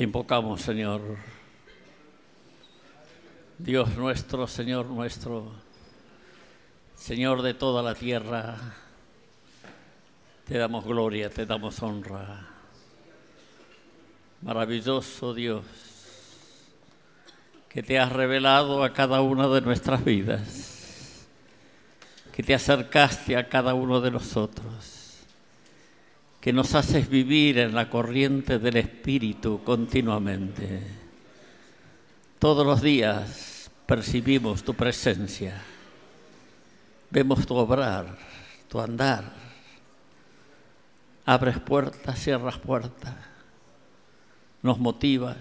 Te invocamos, Señor. Dios nuestro, Señor nuestro, Señor de toda la tierra, te damos gloria, te damos honra. Maravilloso Dios, que te has revelado a cada una de nuestras vidas, que te acercaste a cada uno de nosotros, que nos haces vivir en la corriente del Espíritu continuamente. Todos los días percibimos tu presencia, vemos tu obrar, tu andar. Abres puertas, cierras puertas, nos motivas,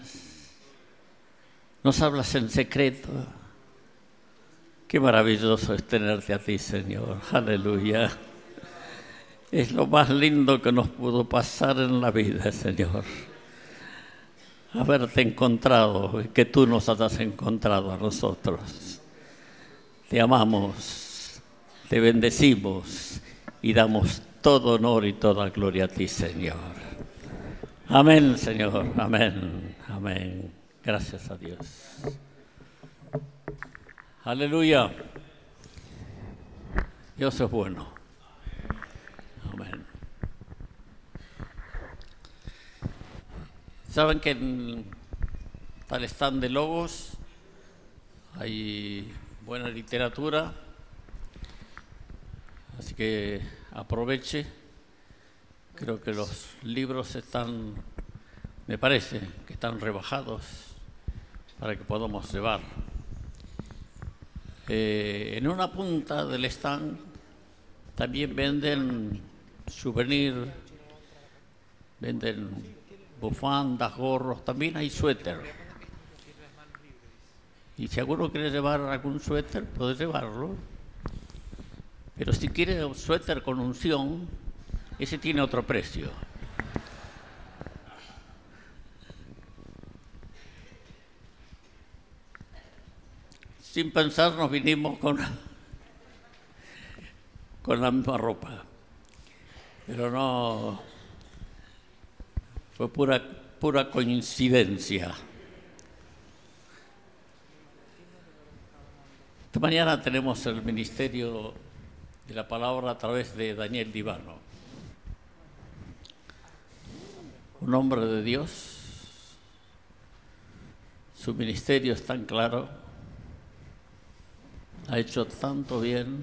nos hablas en secreto. Qué maravilloso es tenerte a ti, Señor. Aleluya. Es lo más lindo que nos pudo pasar en la vida, Señor. Haberte encontrado y que tú nos hayas encontrado a nosotros. Te amamos, te bendecimos y damos todo honor y toda gloria a ti, Señor. Amén, Señor. Amén. Amén. Gracias a Dios. Aleluya. Dios es bueno. Amén. Saben que en tal stand de Logos hay buena literatura, así que aproveche. Creo que los libros están, me parece, que están rebajados para que podamos llevar. En una punta del stand también venden souvenir, venden bufandas, gorros, también hay suéter. Y si alguno quiere llevar algún suéter, puede llevarlo. Pero si quiere un suéter con unción, ese tiene otro precio. Sin pensar nos vinimos con la misma ropa. Pero no, fue pura coincidencia. Esta mañana tenemos el ministerio de la palabra a través de Daniel Divano. Un hombre de Dios, su ministerio es tan claro, ha hecho tanto bien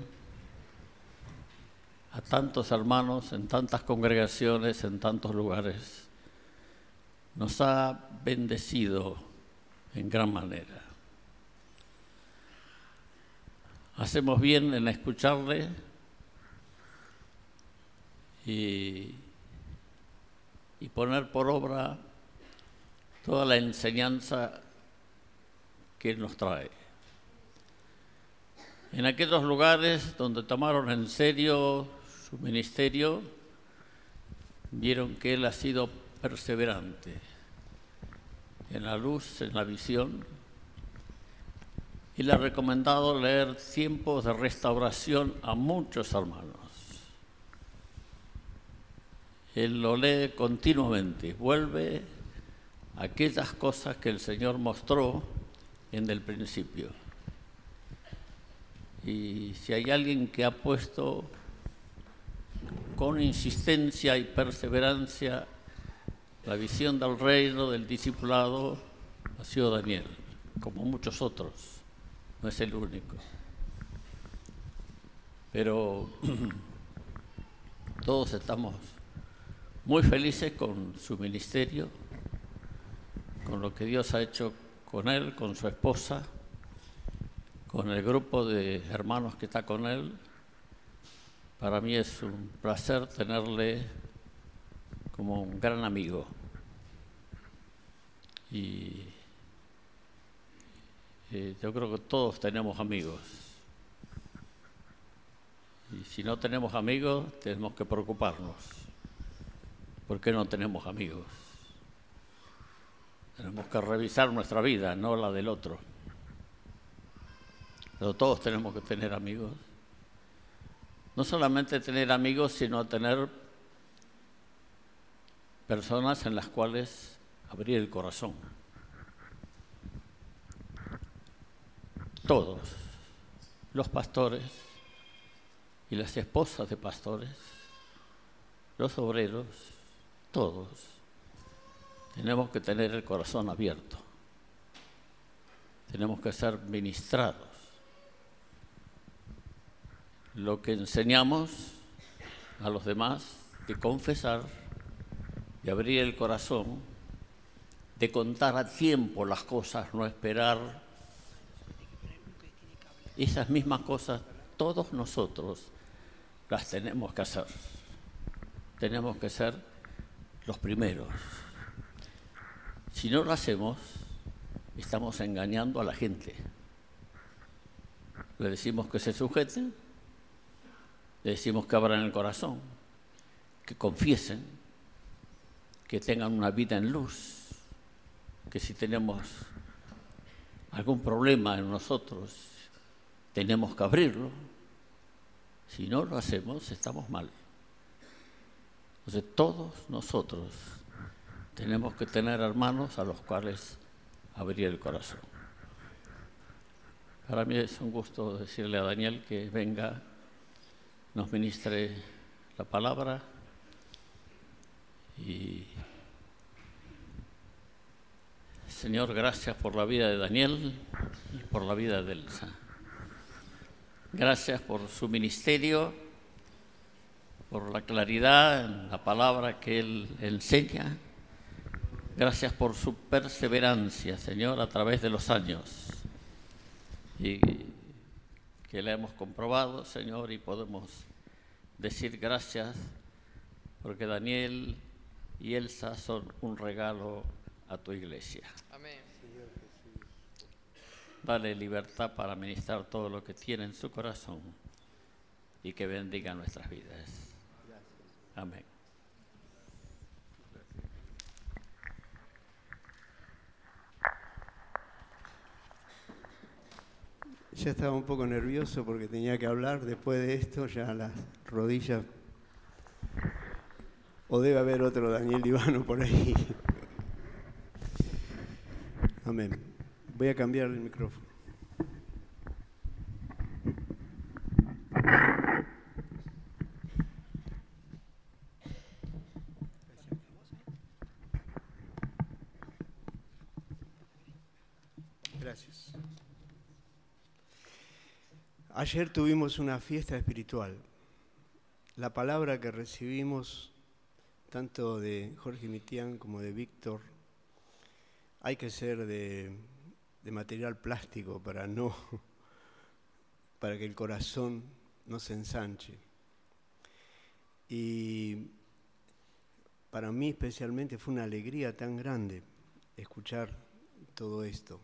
a tantos hermanos, en tantas congregaciones, en tantos lugares. Nos ha bendecido en gran manera. Hacemos bien en escucharle y poner por obra toda la enseñanza que Él nos trae. En aquellos lugares donde tomaron en serio su ministerio, vieron que Él ha sido perseverante en la luz, en la visión, y le ha recomendado leer Tiempos de Restauración a muchos hermanos. Él lo lee continuamente, vuelve a aquellas cosas que el Señor mostró en el principio. Y si hay alguien que ha puesto con insistencia y perseverancia la visión del reino, del discipulado, ha sido Daniel, como muchos otros, no es el único. Pero todos estamos muy felices con su ministerio, con lo que Dios ha hecho con él, con su esposa, con el grupo de hermanos que está con él. Para mí es un placer tenerle como un gran amigo. Y yo creo que todos tenemos amigos. Y si no tenemos amigos, tenemos que preocuparnos. ¿Por qué no tenemos amigos? Tenemos que revisar nuestra vida, no la del otro. Pero todos tenemos que tener amigos. No solamente tener amigos, sino tener personas en las cuales abrir el corazón. Todos, los pastores y las esposas de pastores, los obreros, todos, tenemos que tener el corazón abierto. Tenemos que ser ministrados. Lo que enseñamos a los demás, de confesar, de abrir el corazón, de contar a tiempo las cosas, no esperar. Esas mismas cosas todos nosotros las tenemos que hacer. Tenemos que ser los primeros. Si no lo hacemos, estamos engañando a la gente. Le decimos que se sujeten, le decimos que abran el corazón, que confiesen, que tengan una vida en luz, que si tenemos algún problema en nosotros, tenemos que abrirlo. Si no lo hacemos, estamos mal. Entonces todos nosotros tenemos que tener hermanos a los cuales abrir el corazón. Para mí es un gusto decirle a Daniel que venga, nos ministre la palabra y Señor, gracias por la vida de Daniel y por la vida de Elsa. Gracias por su ministerio, por la claridad en la palabra que él enseña. Gracias por su perseverancia, Señor, a través de los años. Y que la hemos comprobado, Señor, y podemos decir gracias porque Daniel y Elsa son un regalo a tu iglesia. Amén. Dale libertad para ministrar todo lo que tiene en su corazón y que bendiga nuestras vidas. Amén. Ya estaba un poco nervioso porque tenía que hablar. Después de esto ya las rodillas... O debe haber otro Daniel Ivano por ahí. Amén. Voy a cambiar el micrófono. Gracias. Ayer tuvimos una fiesta espiritual. La palabra que recibimos, tanto de Jorge Mitián como de Víctor, hay que ser de material plástico para que el corazón no se ensanche. Y para mí especialmente fue una alegría tan grande escuchar todo esto.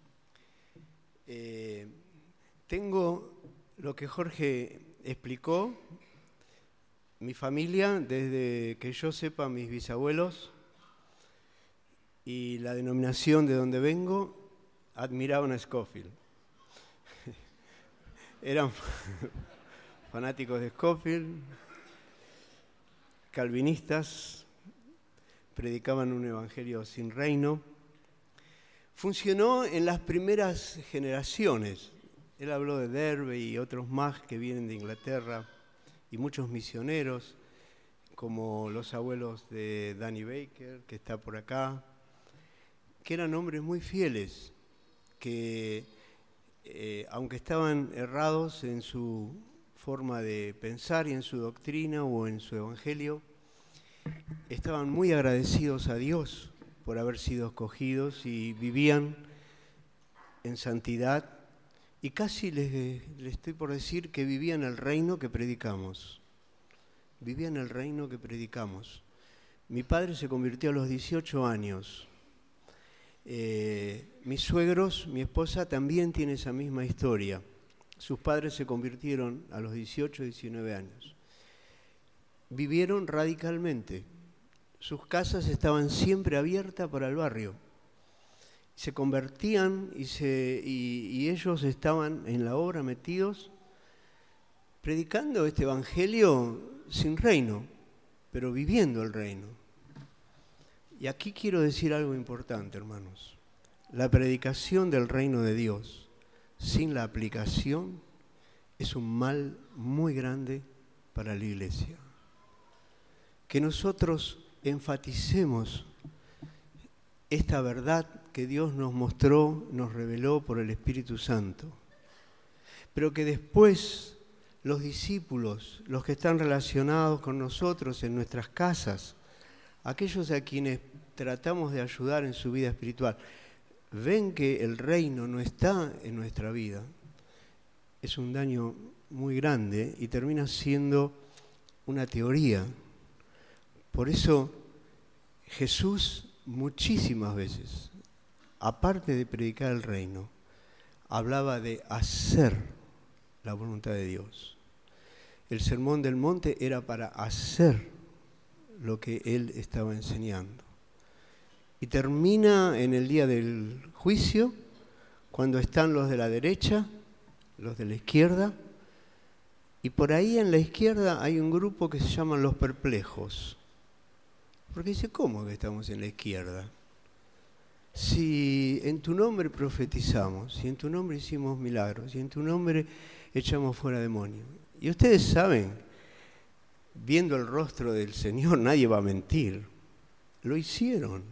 Tengo lo que Jorge explicó, mi familia, desde que yo sepa, mis bisabuelos y la denominación de donde vengo, admiraban a Scofield. Eran fanáticos de Scofield, calvinistas, predicaban un evangelio sin reino. Funcionó en las primeras generaciones. Él habló de Derby y otros más que vienen de Inglaterra y muchos misioneros, como los abuelos de Danny Baker, que está por acá, que eran hombres muy fieles, que aunque estaban errados en su forma de pensar y en su doctrina o en su evangelio, estaban muy agradecidos a Dios por haber sido escogidos y vivían en santidad y casi les estoy por decir que vivían el reino que predicamos. Vivían el reino que predicamos. Mi padre se convirtió a los 18 años. Mis suegros, mi esposa también tiene esa misma historia. Sus padres se convirtieron a los 18, 19 años. Vivieron radicalmente. Sus casas estaban siempre abiertas para el barrio. Se convertían y ellos estaban en la obra metidos, predicando este evangelio sin reino, pero viviendo el reino. Y aquí quiero decir algo importante, hermanos. La predicación del reino de Dios sin la aplicación es un mal muy grande para la iglesia. Que nosotros enfaticemos esta verdad que Dios nos mostró, nos reveló por el Espíritu Santo, pero que después los discípulos, los que están relacionados con nosotros en nuestras casas, aquellos a quienes tratamos de ayudar en su vida espiritual, ven que el reino no está en nuestra vida, es un daño muy grande y termina siendo una teoría. Por eso Jesús muchísimas veces, aparte de predicar el reino, hablaba de hacer la voluntad de Dios. El Sermón del Monte era para hacer lo que Él estaba enseñando. Y termina en el día del juicio, cuando están los de la derecha, los de la izquierda, y por ahí en la izquierda hay un grupo que se llaman los perplejos. Porque dice, ¿cómo que estamos en la izquierda? Si en tu nombre profetizamos, si en tu nombre hicimos milagros, si en tu nombre echamos fuera demonios. Y ustedes saben, viendo el rostro del Señor, nadie va a mentir. Lo hicieron.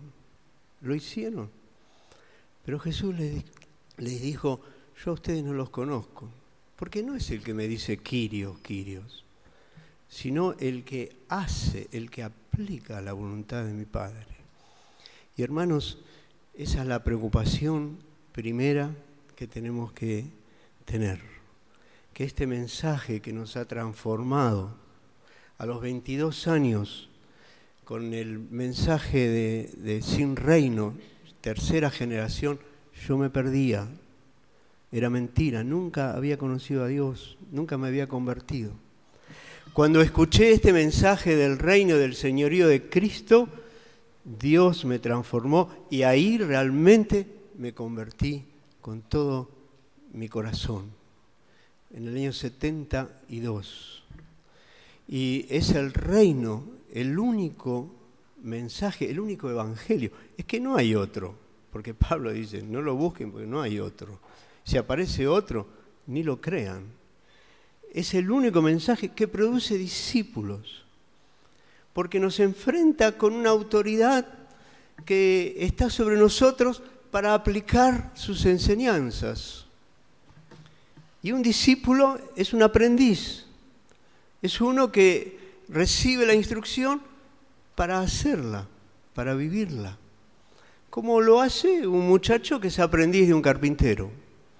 Pero Jesús les dijo, yo a ustedes no los conozco. Porque no es el que me dice Kyrios, Kyrios, sino el que hace, el que aplica la voluntad de mi Padre. Y hermanos, esa es la preocupación primera que tenemos que tener. Que este mensaje que nos ha transformado a los 22 años con el mensaje de Sin Reino, tercera generación, yo me perdía. Era mentira, nunca había conocido a Dios, nunca me había convertido. Cuando escuché este mensaje del reino, del señorío de Cristo, Dios me transformó y ahí realmente me convertí con todo mi corazón, en el año 72. Y es el reino, el único mensaje, el único evangelio. Es que no hay otro, porque Pablo dice, no lo busquen porque no hay otro. Si aparece otro, ni lo crean. Es el único mensaje que produce discípulos, porque nos enfrenta con una autoridad que está sobre nosotros para aplicar sus enseñanzas. Y un discípulo es un aprendiz, es uno que recibe la instrucción para hacerla, para vivirla. Como lo hace un muchacho que es aprendiz de un carpintero.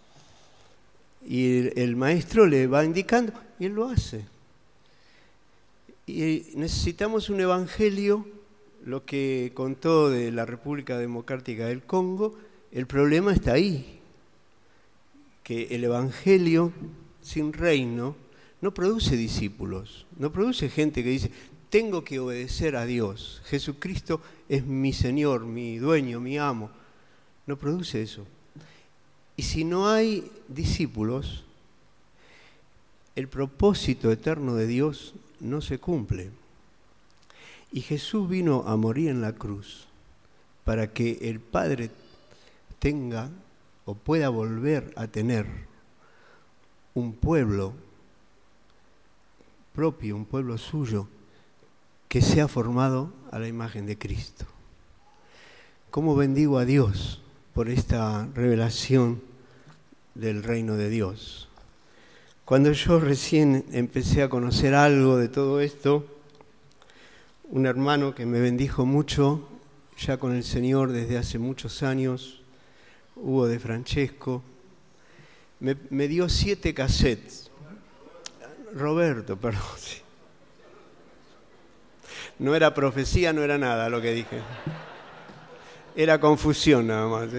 Y el maestro le va indicando y él lo hace. Y necesitamos un evangelio, lo que contó de la República Democrática del Congo, el problema está ahí, que el evangelio sin reino no produce discípulos, no produce gente que dice, tengo que obedecer a Dios, Jesucristo es mi Señor, mi dueño, mi amo, no produce eso. Y si no hay discípulos, el propósito eterno de Dios no se cumple. Y Jesús vino a morir en la cruz para que el Padre tenga o pueda volver a tener un pueblo propio, un pueblo suyo, que sea formado a la imagen de Cristo. ¿Cómo bendigo a Dios por esta revelación del reino de Dios? Cuando yo recién empecé a conocer algo de todo esto, un hermano que me bendijo mucho, ya con el Señor desde hace muchos años, Hugo de Francesco, me dio 7 cassettes. Roberto, perdón. Sí. No era profecía, no era nada lo que dije. Era confusión nada más.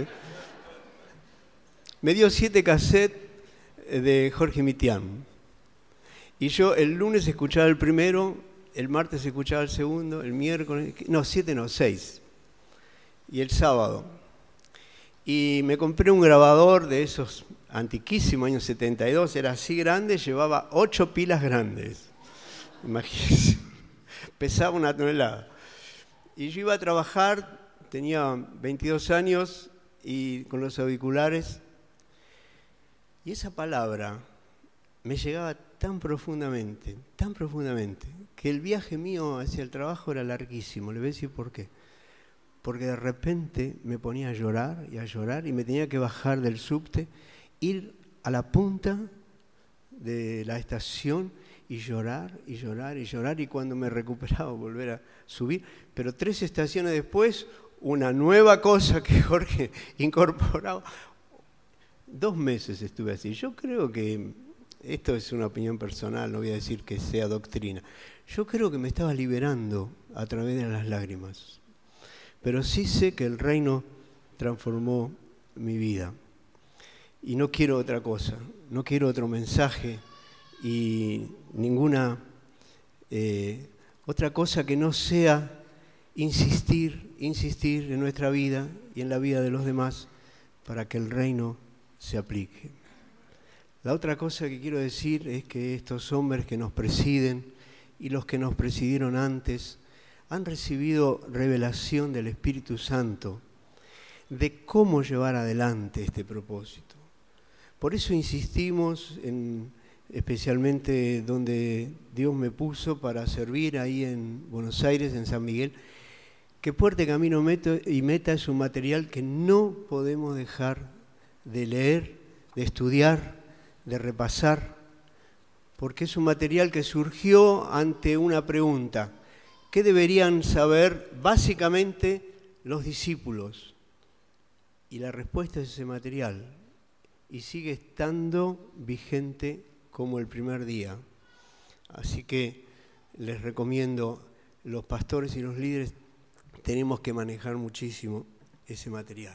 Me dio 7 cassettes de Jorge Mitián. Y yo el lunes escuchaba el primero, el martes escuchaba el segundo, el miércoles, 6. Y el sábado. Y me compré un grabador de esos antiquísimos, años 72, era así grande, llevaba 8 pilas grandes. Imagínense, pesaba 1 tonelada. Y yo iba a trabajar tenía 22 años y con los auriculares, y esa palabra me llegaba tan profundamente, que el viaje mío hacia el trabajo era larguísimo. Le voy a decir por qué. Porque de repente me ponía a llorar y me tenía que bajar del subte, ir a la punta de la estación y llorar, y cuando me recuperaba volver a subir. Pero 3 estaciones después, una nueva cosa que Jorge incorporaba. 2 meses estuve así. Yo creo que, esto es una opinión personal, no voy a decir que sea doctrina, yo creo que me estaba liberando a través de las lágrimas. Pero sí sé que el reino transformó mi vida. Y no quiero otra cosa, no quiero otro mensaje y ninguna otra cosa que no sea insistir en nuestra vida y en la vida de los demás para que el reino se aplique. La otra cosa que quiero decir es que estos hombres que nos presiden y los que nos presidieron antes han recibido revelación del Espíritu Santo de cómo llevar adelante este propósito. Por eso insistimos especialmente donde Dios me puso para servir ahí en Buenos Aires, en San Miguel, que Puerta, Camino y Meta es un material que no podemos dejar de leer, de estudiar, de repasar, porque es un material que surgió ante una pregunta: ¿qué deberían saber básicamente los discípulos? Y la respuesta es ese material, y sigue estando vigente como el primer día. Así que les recomiendo, los pastores y los líderes tenemos que manejar muchísimo ese material.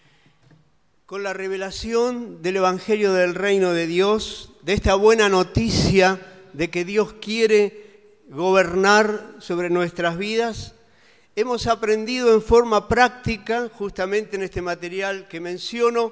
Con la revelación del Evangelio del Reino de Dios, de esta buena noticia de que Dios quiere gobernar sobre nuestras vidas, hemos aprendido en forma práctica, justamente en este material que menciono,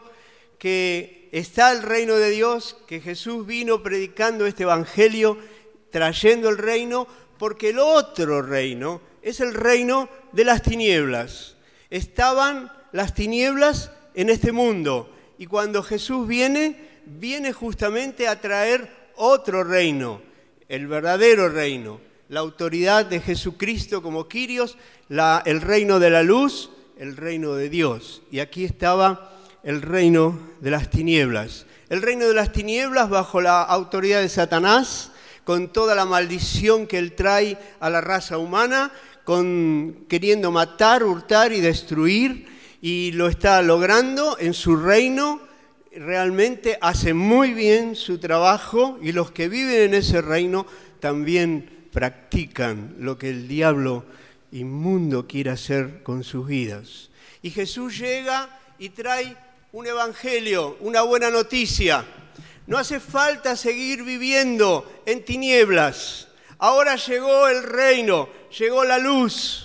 que está el reino de Dios, que Jesús vino predicando este Evangelio, trayendo el reino, porque el otro reino es el reino de las tinieblas. Estaban las tinieblas en este mundo, y cuando Jesús viene justamente a traer otro reino, el verdadero reino, la autoridad de Jesucristo como Kyrios, el reino de la luz, el reino de Dios. Y aquí estaba el reino de las tinieblas. El reino de las tinieblas bajo la autoridad de Satanás, con toda la maldición que él trae a la raza humana, queriendo matar, hurtar y destruir, y lo está logrando en su reino. Realmente hace muy bien su trabajo, y los que viven en ese reino también practican lo que el diablo inmundo quiere hacer con sus vidas. Y Jesús llega y trae un evangelio, una buena noticia. No hace falta seguir viviendo en tinieblas. Ahora llegó el reino, llegó la luz.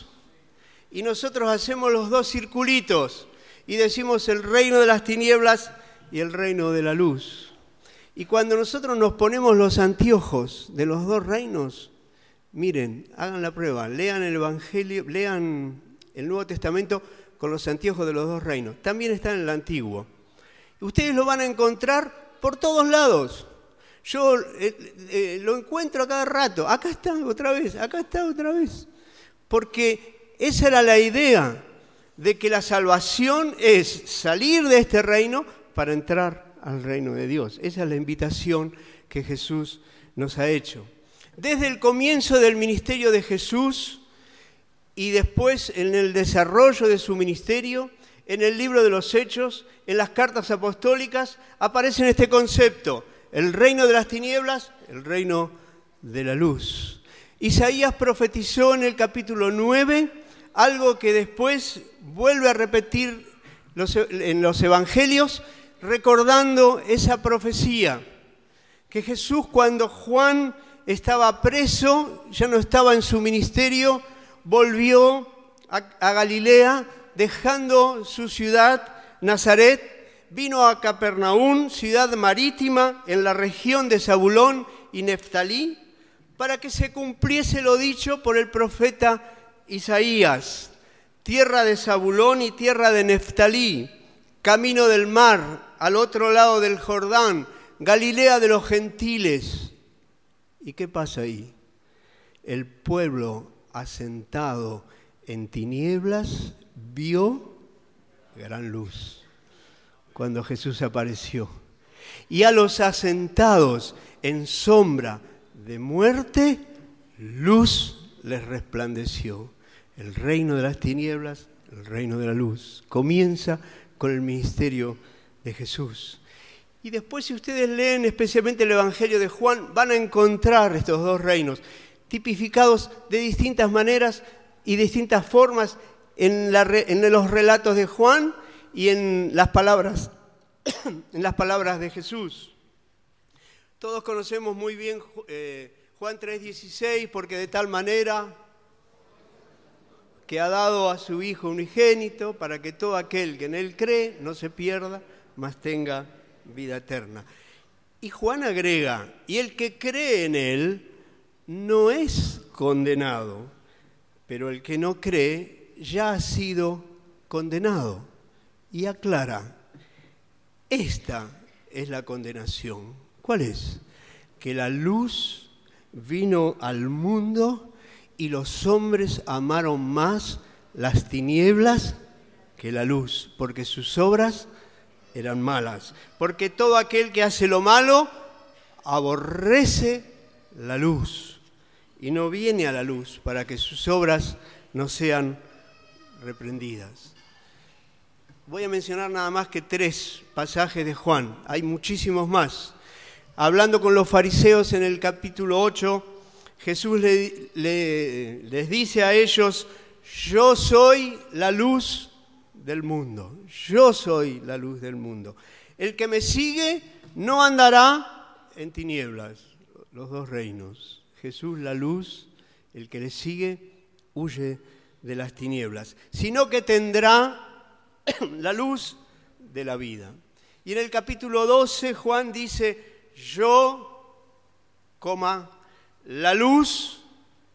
Y nosotros hacemos los 2 circulitos y decimos el reino de las tinieblas y el reino de la luz. Y cuando nosotros nos ponemos los anteojos de los 2 reinos, miren, hagan la prueba, lean el Evangelio, lean el Nuevo Testamento con los anteojos de los 2 reinos. También está en el Antiguo. Ustedes lo van a encontrar por todos lados. Yo lo encuentro a cada rato. Acá está otra vez, acá está otra vez. Porque esa era la idea, de que la salvación es salir de este reino para entrar al reino de Dios. Esa es la invitación que Jesús nos ha hecho. Desde el comienzo del ministerio de Jesús y después en el desarrollo de su ministerio, en el libro de los Hechos, en las cartas apostólicas, aparece este concepto: el reino de las tinieblas, el reino de la luz. Isaías profetizó en el capítulo 9 algo que después vuelve a repetir en los evangelios, recordando esa profecía, que Jesús, cuando Juan estaba preso, ya no estaba en su ministerio, volvió a Galilea, dejando su ciudad, Nazaret, vino a Capernaum, ciudad marítima en la región de Zabulón y Neftalí, para que se cumpliese lo dicho por el profeta Isaías, tierra de Zabulón y tierra de Neftalí, camino del mar, al otro lado del Jordán, Galilea de los gentiles. ¿Y qué pasa ahí? El pueblo asentado en tinieblas vio gran luz cuando Jesús apareció. Y a los asentados en sombra de muerte, luz les resplandeció. El reino de las tinieblas, el reino de la luz. Comienza con el ministerio de Jesús. Y después, si ustedes leen especialmente el Evangelio de Juan, van a encontrar estos dos reinos, tipificados de distintas maneras y distintas formas en los relatos de Juan y en las palabras de Jesús. Todos conocemos muy bien Juan 3:16, porque de tal manera que ha dado a su Hijo unigénito, para que todo aquel que en Él cree no se pierda, mas tenga vida eterna. Y Juan agrega, y el que cree en Él no es condenado, pero el que no cree ya ha sido condenado. Y aclara, esta es la condenación. ¿Cuál es? Que la luz vino al mundo y los hombres amaron más las tinieblas que la luz, porque sus obras eran malas. Porque todo aquel que hace lo malo aborrece la luz y no viene a la luz para que sus obras no sean reprendidas. Voy a mencionar nada más que 3 pasajes de Juan, hay muchísimos más. Hablando con los fariseos en el capítulo 8, Jesús les dice a ellos, yo soy la luz del mundo, yo soy la luz del mundo. El que me sigue no andará en tinieblas, los dos reinos. Jesús la luz, el que le sigue huye de las tinieblas, sino que tendrá la luz de la vida. Y en el capítulo 12 Juan dice, yo, la luz,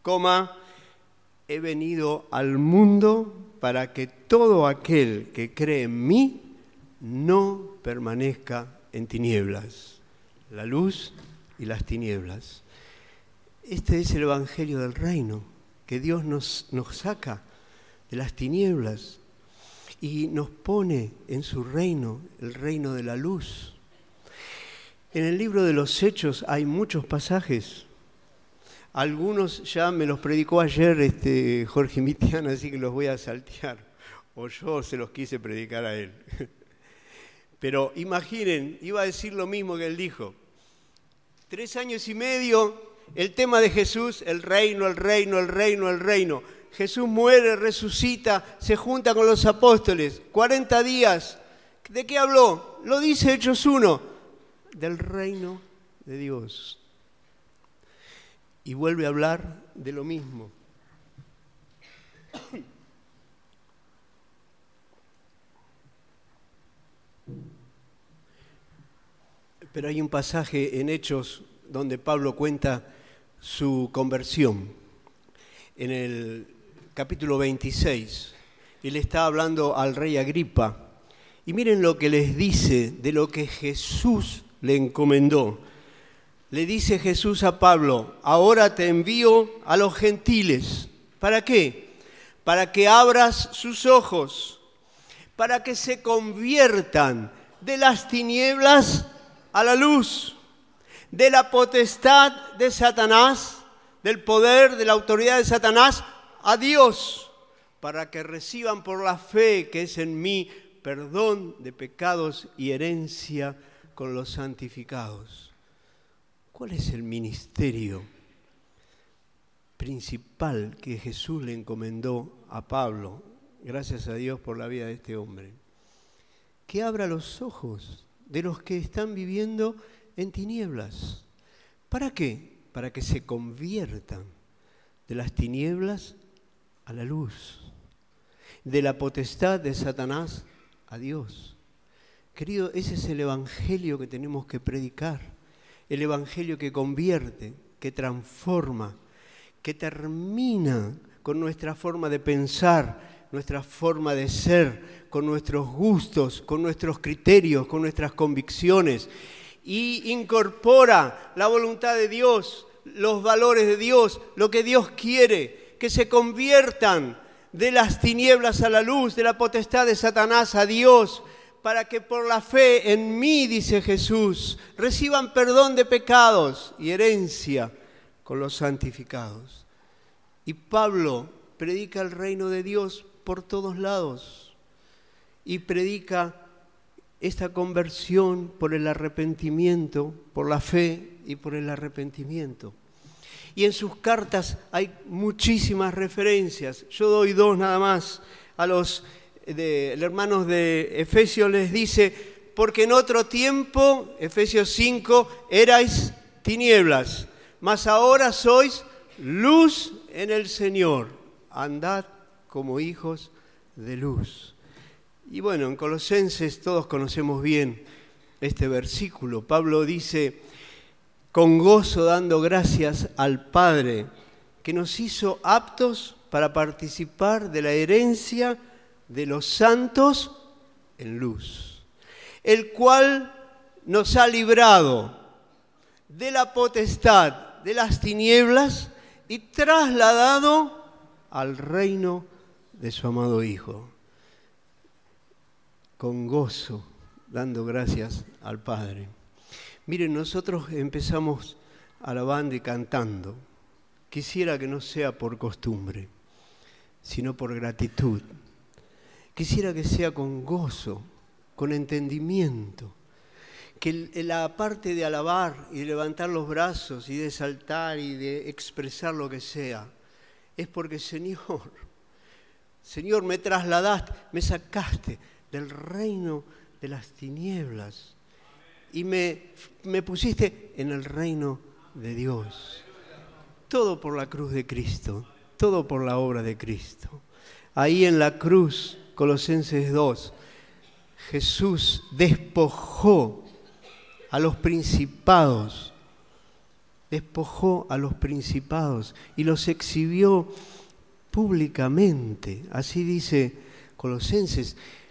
he venido al mundo para que todo aquel que cree en mí no permanezca en tinieblas. La luz y las tinieblas. Este es el Evangelio del Reino, que Dios nos saca de las tinieblas y nos pone en su reino, el reino de la luz. En el libro de los Hechos hay muchos pasajes. Algunos ya me los predicó ayer Jorge Mitiana, así que los voy a saltear. O yo se los quise predicar a él. Pero imaginen, iba a decir lo mismo que él dijo. 3 años y medio, el tema de Jesús, el reino, el reino, el reino, el reino. Jesús muere, resucita, se junta con los apóstoles. 40 días. ¿De qué habló? Lo dice Hechos 1. Del reino de Dios. Y vuelve a hablar de lo mismo. Pero hay un pasaje en Hechos donde Pablo cuenta su conversión. En el capítulo 26, él está hablando al rey Agripa. Y miren lo que les dice de lo que Jesús le encomendó. Le dice Jesús a Pablo, ahora te envío a los gentiles. ¿Para qué? Para que abras sus ojos, para que se conviertan de las tinieblas a la luz, de la potestad de Satanás, del poder, de la autoridad de Satanás, a Dios, para que reciban por la fe que es en mí perdón de pecados y herencia con los santificados. ¿Cuál es el ministerio principal que Jesús le encomendó a Pablo? Gracias a Dios por la vida de este hombre. Que abra los ojos de los que están viviendo en tinieblas. ¿Para qué? Para que se conviertan de las tinieblas a la luz, de la potestad de Satanás a Dios. Querido, ese es el evangelio que tenemos que predicar, el evangelio que convierte, que transforma, que termina con nuestra forma de pensar, nuestra forma de ser, con nuestros gustos, con nuestros criterios, con nuestras convicciones, y incorpora la voluntad de Dios, los valores de Dios, lo que Dios quiere, que se conviertan de las tinieblas a la luz, de la potestad de Satanás a Dios, para que por la fe en mí, dice Jesús, reciban perdón de pecados y herencia con los santificados. Y Pablo predica el reino de Dios por todos lados y predica esta conversión por el arrepentimiento, por la fe y por el arrepentimiento. Y en sus cartas hay muchísimas referencias. Yo doy dos nada más. A los hermanos de Efesios les dice, porque en otro tiempo, Efesios 5, erais tinieblas, mas ahora sois luz en el Señor. Andad como hijos de luz. Y bueno, en Colosenses todos conocemos bien este versículo. Pablo dice, con gozo dando gracias al Padre, que nos hizo aptos para participar de la herencia de los santos en luz, el cual nos ha librado de la potestad de las tinieblas y trasladado al reino de su amado Hijo. Con gozo, dando gracias al Padre. Miren, nosotros empezamos alabando y cantando. Quisiera que no sea por costumbre, sino por gratitud. Quisiera que sea con gozo, con entendimiento. Que la parte de alabar y de levantar los brazos y de saltar y de expresar lo que sea, es porque Señor, me trasladaste, me sacaste del reino de las tinieblas y me pusiste en el reino de Dios. Todo por la cruz de Cristo, todo por la obra de Cristo. Ahí en la cruz, Colosenses 2, Jesús despojó a los principados, y los exhibió públicamente. Así dice Colosenses.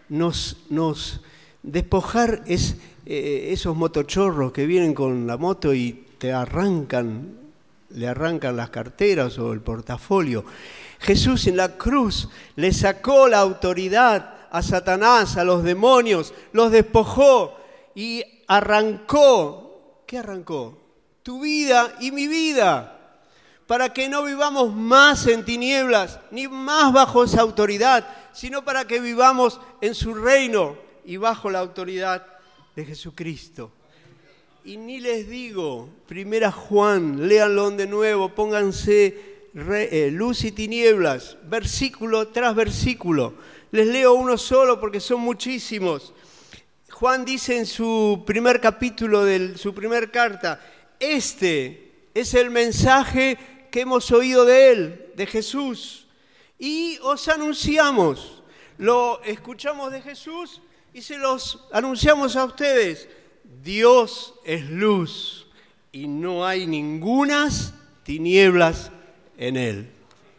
Despojar es esos motochorros que vienen con la moto y le arrancan las carteras o el portafolio. Jesús en la cruz le sacó la autoridad a Satanás, a los demonios, los despojó y arrancó. ¿Qué arrancó? Tu vida y mi vida, para que no vivamos más en tinieblas, ni más bajo esa autoridad, sino para que vivamos en su reino y bajo la autoridad de Jesucristo. Y ni les digo, 1 Juan, léanlo de nuevo, pónganse luz y tinieblas, versículo tras versículo. Les leo uno solo porque son muchísimos. Juan dice en su primer capítulo de su primer carta, este es el mensaje que hemos oído de él, de Jesús, y os anunciamos, lo escuchamos de Jesús y se los anunciamos a ustedes. Dios es luz y no hay ningunas tinieblas en él.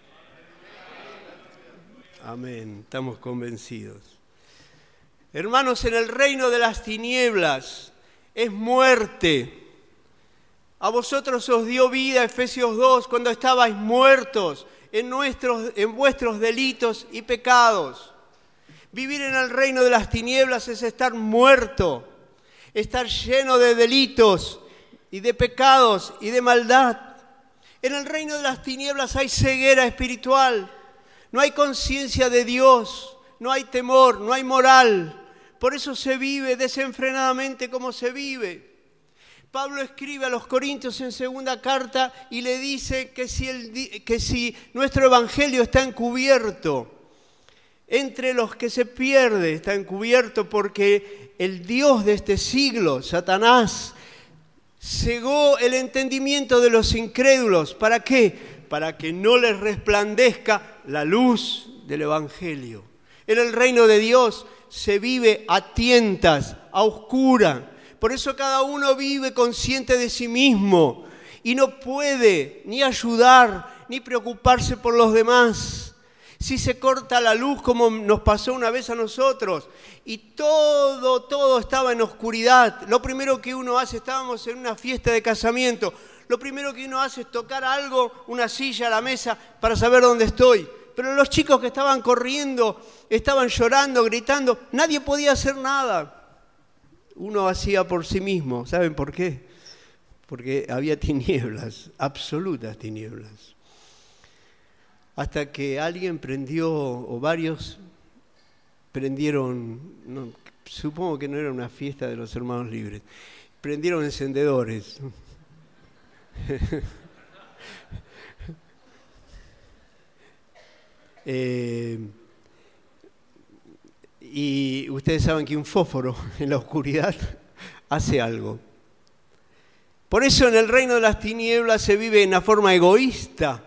Amén, estamos convencidos. Hermanos, en el reino de las tinieblas es muerte. A vosotros os dio vida, Efesios 2, cuando estabais muertos en vuestros delitos y pecados. Vivir en el reino de las tinieblas es estar muerto, estar lleno de delitos y de pecados y de maldad. En el reino de las tinieblas hay ceguera espiritual, no hay conciencia de Dios, no hay temor, no hay moral. Por eso se vive desenfrenadamente como se vive. Pablo escribe a los Corintios en segunda carta y le dice que si nuestro evangelio está encubierto, entre los que se pierde está encubierto porque el Dios de este siglo, Satanás, cegó el entendimiento de los incrédulos. ¿Para qué? Para que no les resplandezca la luz del evangelio. En el reino de Dios se vive a tientas, a oscura. Por eso cada uno vive consciente de sí mismo y no puede ni ayudar ni preocuparse por los demás. Si se corta la luz como nos pasó una vez a nosotros y todo estaba en oscuridad, lo primero que uno hace, estábamos en una fiesta de casamiento, lo primero que uno hace es tocar algo, una silla, la mesa, para saber dónde estoy. Pero los chicos que estaban corriendo, estaban llorando, gritando, nadie podía hacer nada. Uno hacía por sí mismo. ¿Saben por qué? Porque había tinieblas, absolutas tinieblas. Hasta que alguien prendió, o varios prendieron, no, supongo que no era una fiesta de los hermanos libres, prendieron encendedores. Y ustedes saben que un fósforo en la oscuridad hace algo. Por eso en el reino de las tinieblas se vive en una forma egoísta,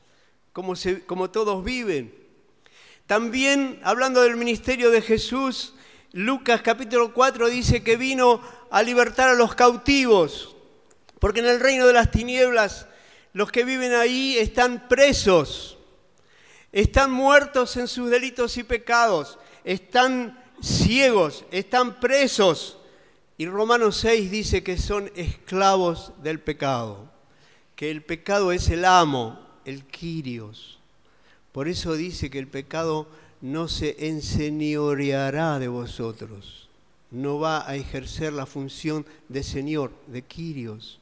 como todos viven. También, hablando del ministerio de Jesús, Lucas capítulo 4 dice que vino a libertar a los cautivos, porque en el reino de las tinieblas los que viven ahí están presos, están muertos en sus delitos y pecados, están ciegos, están presos. Y Romanos 6 dice que son esclavos del pecado, que el pecado es el amo, el Kyrios. Por eso dice que el pecado no se enseñoreará de vosotros, no va a ejercer la función de señor, de Kyrios.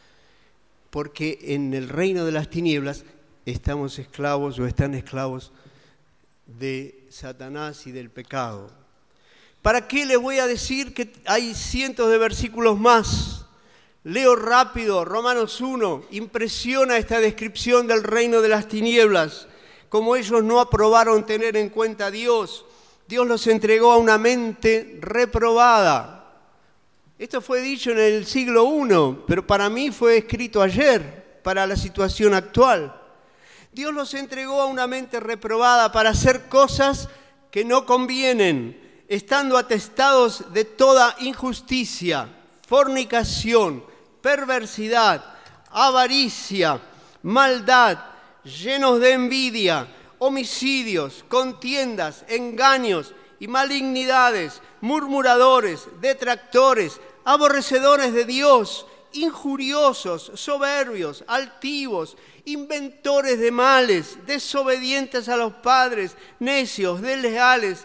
Porque en el reino de las tinieblas estamos esclavos o están esclavos de Satanás y del pecado. ¿Para qué les voy a decir que hay cientos de versículos más? Leo rápido, Romanos 1, impresiona esta descripción del reino de las tinieblas. Como ellos no aprobaron tener en cuenta a Dios, Dios los entregó a una mente reprobada. Esto fue dicho en el siglo I, pero para mí fue escrito ayer, para la situación actual. Dios los entregó a una mente reprobada para hacer cosas que no convienen, estando atestados de toda injusticia, fornicación, perversidad, avaricia, maldad, llenos de envidia, homicidios, contiendas, engaños y malignidades, murmuradores, detractores, aborrecedores de Dios, injuriosos, soberbios, altivos, inventores de males, desobedientes a los padres, necios, desleales,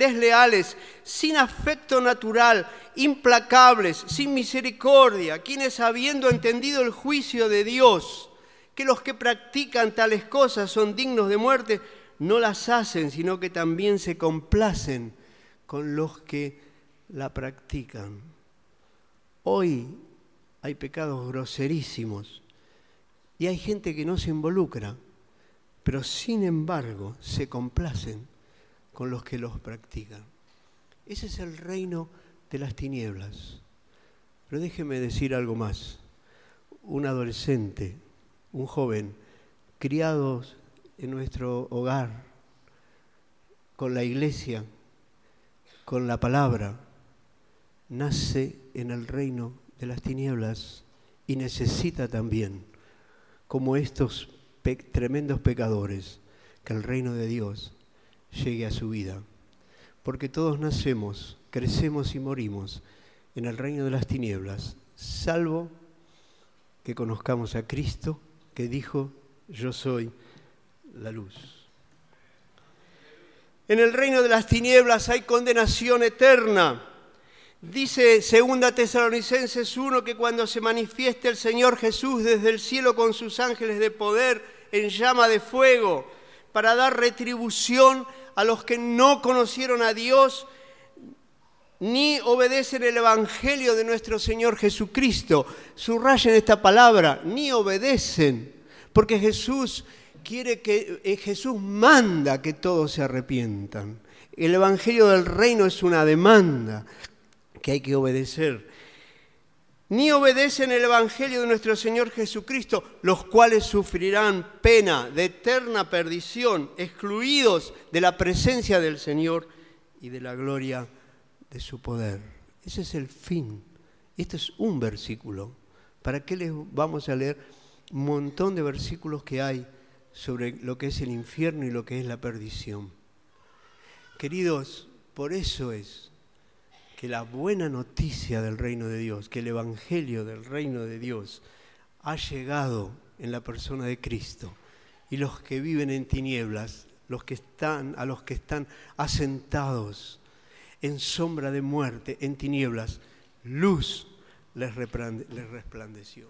sin afecto natural, implacables, sin misericordia, quienes habiendo entendido el juicio de Dios, que los que practican tales cosas son dignos de muerte, no las hacen, sino que también se complacen con los que la practican. Hoy hay pecados groserísimos y hay gente que no se involucra, pero sin embargo se complacen con los que los practican. Ese es el reino de las tinieblas. Pero déjeme decir algo más. Un adolescente, un joven, criados en nuestro hogar, con la iglesia, con la palabra, nace en el reino de las tinieblas y necesita también, como estos tremendos pecadores, que el reino de Dios llegue a su vida. Porque todos nacemos, crecemos y morimos en el reino de las tinieblas, salvo que conozcamos a Cristo, que dijo: yo soy la luz. En el reino de las tinieblas hay condenación eterna. Dice 2 Tesalonicenses 1 que cuando se manifieste el Señor Jesús desde el cielo con sus ángeles de poder en llama de fuego, para dar retribución a los que no conocieron a Dios ni obedecen el Evangelio de nuestro Señor Jesucristo. Subrayen esta palabra, ni obedecen, porque Jesús manda que todos se arrepientan. El Evangelio del Reino es una demanda que hay que obedecer. Ni obedecen el Evangelio de nuestro Señor Jesucristo, los cuales sufrirán pena de eterna perdición, excluidos de la presencia del Señor y de la gloria de su poder. Ese es el fin. Este es un versículo. ¿Para qué les vamos a leer un montón de versículos que hay sobre lo que es el infierno y lo que es la perdición. Queridos, por eso es que la buena noticia del reino de Dios, que el evangelio del reino de Dios ha llegado en la persona de Cristo, y los que viven en tinieblas, a los que están asentados en sombra de muerte, en tinieblas, luz les resplandeció.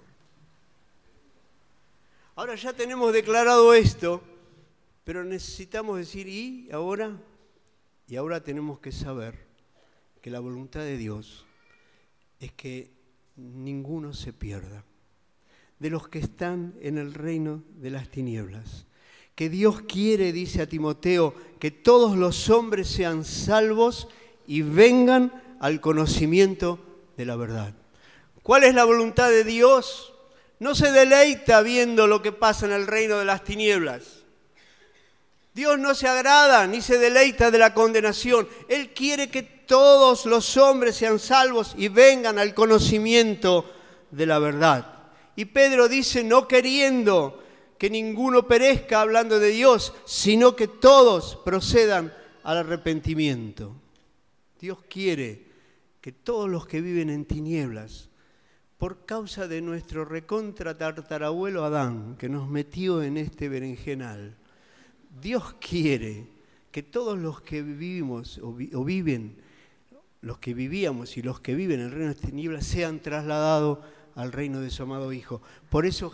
Ahora ya tenemos declarado esto, pero necesitamos decir, ¿y ahora? Y ahora tenemos que saber que la voluntad de Dios es que ninguno se pierda, de los que están en el reino de las tinieblas. Que Dios quiere, dice a Timoteo, que todos los hombres sean salvos y vengan al conocimiento de la verdad. ¿Cuál es la voluntad de Dios? No se deleita viendo lo que pasa en el reino de las tinieblas. Dios no se agrada ni se deleita de la condenación. Él quiere que todos los hombres sean salvos y vengan al conocimiento de la verdad. Y Pedro dice, no queriendo que ninguno perezca, hablando de Dios, sino que todos procedan al arrepentimiento. Dios quiere que todos los que viven en tinieblas, por causa de nuestro recontra tartarabuelo Adán, que nos metió en este berenjenal, Dios quiere que todos los que vivimos o viven, los que vivíamos y los que viven en el reino de las tinieblas, sean trasladados al reino de su amado Hijo. Por eso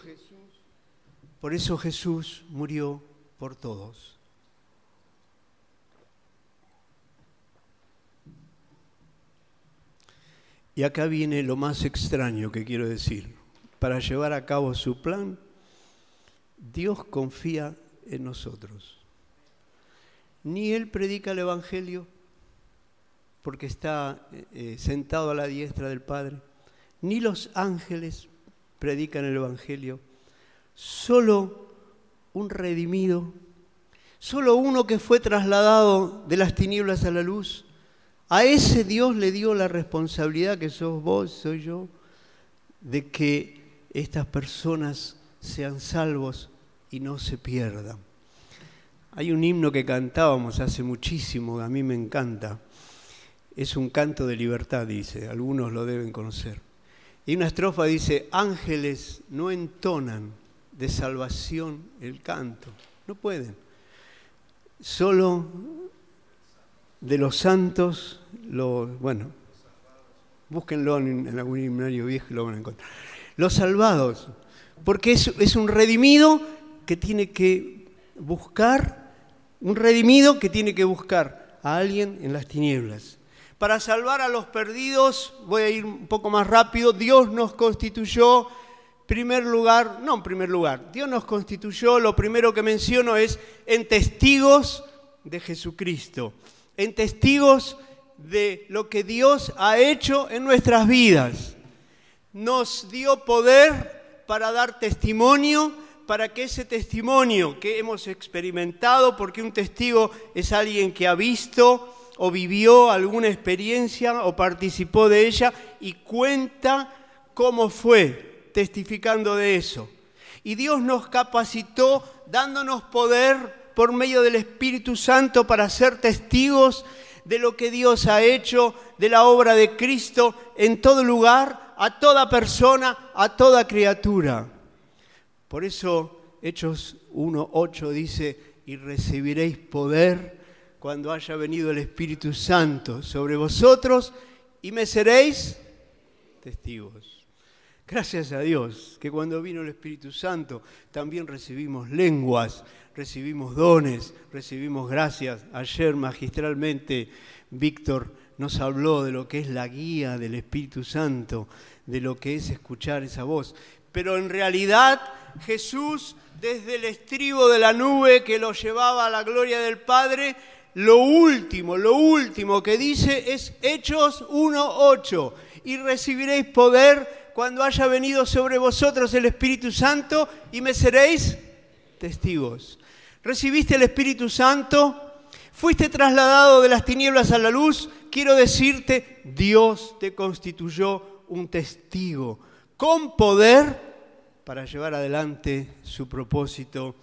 Jesús murió por todos. Y acá viene lo más extraño que quiero decir. Para llevar a cabo su plan, Dios confía en nosotros. Ni Él predica el Evangelio porque está sentado a la diestra del Padre, ni los ángeles predican el Evangelio. Solo un redimido, solo uno que fue trasladado de las tinieblas a la luz. A ese Dios le dio la responsabilidad, que sos vos, soy yo, de que estas personas sean salvos y no se pierdan. Hay un himno que cantábamos hace muchísimo, a mí me encanta. Es un canto de libertad, dice, algunos lo deben conocer. Y una estrofa dice, ángeles no entonan de salvación el canto, no pueden. Solo de los santos, búsquenlo en algún himnario viejo y lo van a encontrar. Los salvados, porque es un redimido que tiene que buscar, a alguien en las tinieblas. Para salvar a los perdidos, voy a ir un poco más rápido, Dios nos constituyó, Dios nos constituyó, lo primero que menciono es en testigos de Jesucristo, en testigos de lo que Dios ha hecho en nuestras vidas. Nos dio poder para dar testimonio, para que ese testimonio que hemos experimentado, porque un testigo es alguien que ha visto o vivió alguna experiencia o participó de ella y cuenta cómo fue, testificando de eso. Y Dios nos capacitó dándonos poder por medio del Espíritu Santo para ser testigos de lo que Dios ha hecho, de la obra de Cristo en todo lugar, a toda persona, a toda criatura. Por eso Hechos 1:8 dice, y recibiréis poder cuando haya venido el Espíritu Santo sobre vosotros y me seréis testigos. Gracias a Dios que cuando vino el Espíritu Santo también recibimos lenguas, recibimos dones, recibimos gracias. Ayer magistralmente Víctor nos habló de lo que es la guía del Espíritu Santo, de lo que es escuchar esa voz. Pero en realidad Jesús, desde el estribo de la nube que lo llevaba a la gloria del Padre, lo último que dice es Hechos 1:8. Y recibiréis poder cuando haya venido sobre vosotros el Espíritu Santo y me seréis testigos. ¿Recibiste el Espíritu Santo? ¿Fuiste trasladado de las tinieblas a la luz? Quiero decirte, Dios te constituyó un testigo con poder para llevar adelante su propósito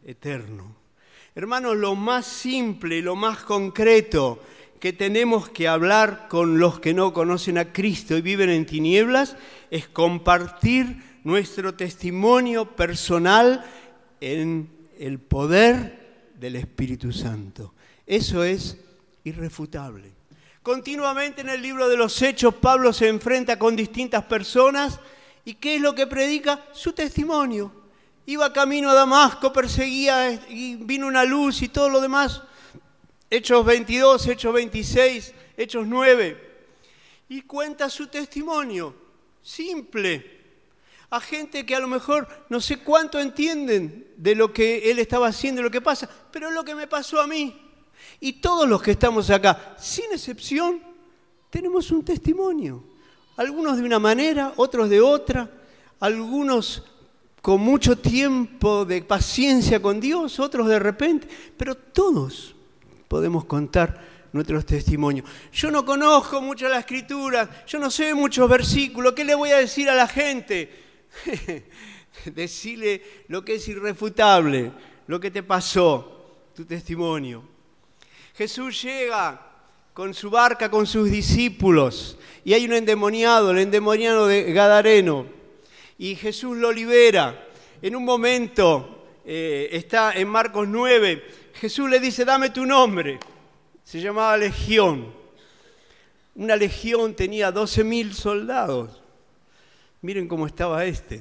eterno. Hermanos, lo más simple, lo más concreto que tenemos que hablar con los que no conocen a Cristo y viven en tinieblas es compartir nuestro testimonio personal en el poder del Espíritu Santo. Eso es irrefutable. Continuamente en el libro de los Hechos, Pablo se enfrenta con distintas personas. ¿Y qué es lo que predica? Su testimonio. Iba camino a Damasco, perseguía y vino una luz y todo lo demás. Hechos 22, Hechos 26, Hechos 9. Y cuenta su testimonio, simple. A gente que a lo mejor no sé cuánto entienden de lo que él estaba haciendo, lo que pasa, pero es lo que me pasó a mí. Y todos los que estamos acá, sin excepción, tenemos un testimonio. Algunos de una manera, otros de otra, algunos con mucho tiempo de paciencia con Dios, otros de repente, pero todos podemos contar nuestros testimonios. Yo no conozco mucho la Escritura, yo no sé muchos versículos, ¿qué le voy a decir a la gente? Decirle lo que es irrefutable, lo que te pasó, tu testimonio. Jesús llega con su barca, con sus discípulos, y hay un endemoniado, el endemoniado de Gadareno, y Jesús lo libera. En un momento, está en Marcos 9, Jesús le dice, dame tu nombre. Se llamaba Legión. Una legión tenía 12.000 soldados. Miren cómo estaba este.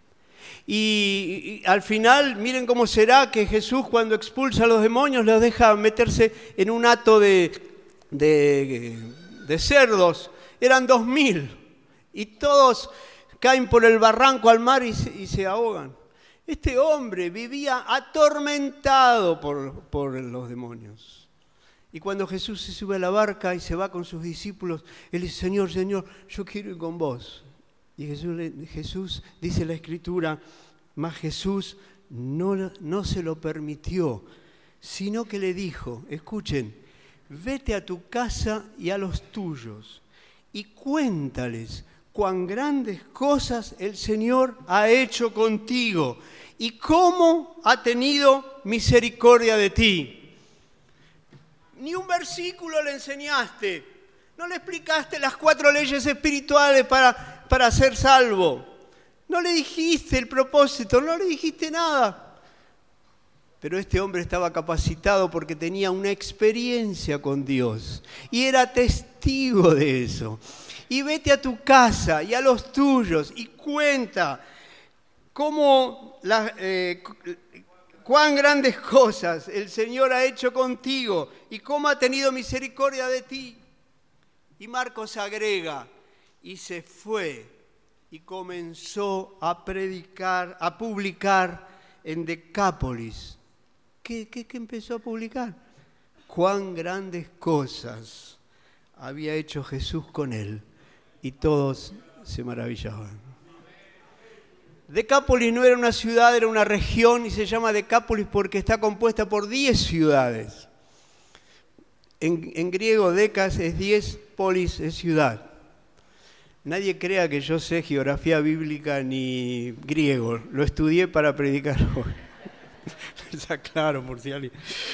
Y al final, miren cómo será que Jesús cuando expulsa a los demonios los deja meterse en un hato de cerdos. Eran 2.000 y todos caen por el barranco al mar y se ahogan. Este hombre vivía atormentado por los demonios. Y cuando Jesús se sube a la barca y se va con sus discípulos, él dice, Señor, Señor, yo quiero ir con vos. Y Jesús dice la Escritura, mas Jesús no se lo permitió, sino que le dijo, escuchen, vete a tu casa y a los tuyos y cuéntales cuán grandes cosas el Señor ha hecho contigo y cómo ha tenido misericordia de ti. Ni un versículo le enseñaste, no le explicaste las 4 leyes espirituales para ser salvo. No le dijiste el propósito, no le dijiste nada. Pero este hombre estaba capacitado porque tenía una experiencia con Dios y era testigo de eso. Y vete a tu casa y a los tuyos y cuenta cuán grandes cosas el Señor ha hecho contigo y cómo ha tenido misericordia de ti. Y Marcos agrega, y se fue y comenzó a predicar, a publicar en Decápolis. ¿Qué empezó a publicar? Cuán grandes cosas había hecho Jesús con él. Y todos se maravillaban. Decápolis no era una ciudad, era una región y se llama Decápolis porque está compuesta por 10 ciudades. En griego, decas es 10, polis es ciudad. Nadie crea que yo sé geografía bíblica ni griego. Lo estudié para predicar hoy. Está claro, por si alguien...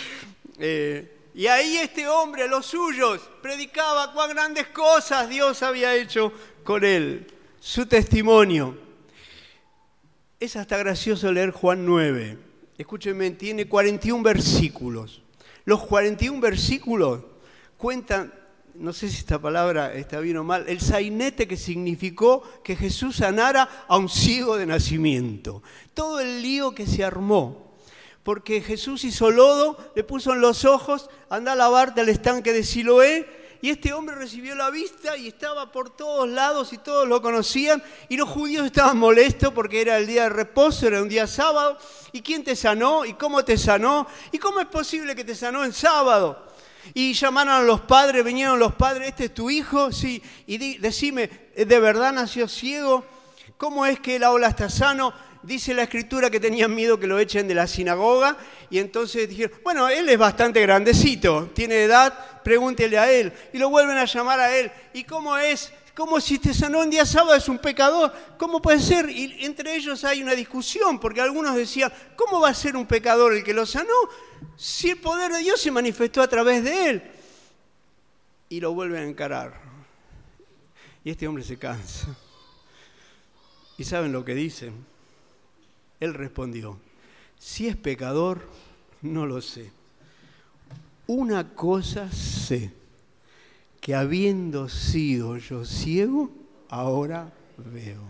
Y ahí este hombre, a los suyos, predicaba cuán grandes cosas Dios había hecho con él. Su testimonio. Es hasta gracioso leer Juan 9. Escúchenme, tiene 41 versículos. Los 41 versículos cuentan, no sé si esta palabra está bien o mal, el sainete que significó que Jesús sanara a un ciego de nacimiento. Todo el lío que se armó. Porque Jesús hizo lodo, le puso en los ojos, anda a lavarte al estanque de Siloé, y este hombre recibió la vista y estaba por todos lados y todos lo conocían, y los judíos estaban molestos porque era el día de reposo, era un día sábado, ¿y quién te sanó? ¿Y cómo te sanó? ¿Y cómo es posible que te sanó en sábado? Y llamaron a los padres, vinieron los padres, ¿este es tu hijo? Sí, y decime, ¿de verdad nació ciego? ¿Cómo es que él ahora está sano? Dice la Escritura que tenían miedo que lo echen de la sinagoga y entonces dijeron, bueno, él es bastante grandecito, tiene edad, pregúntele a él. Y lo vuelven a llamar a él. ¿Y cómo es ¿Cómo si te sanó en día sábado es un pecador? ¿Cómo puede ser? Y entre ellos hay una discusión, porque algunos decían, ¿cómo va a ser un pecador el que lo sanó si el poder de Dios se manifestó a través de él? Y lo vuelven a encarar. Y este hombre se cansa. ¿Y saben lo que dicen? Él respondió, si es pecador, no lo sé. Una cosa sé, que habiendo sido yo ciego, ahora veo.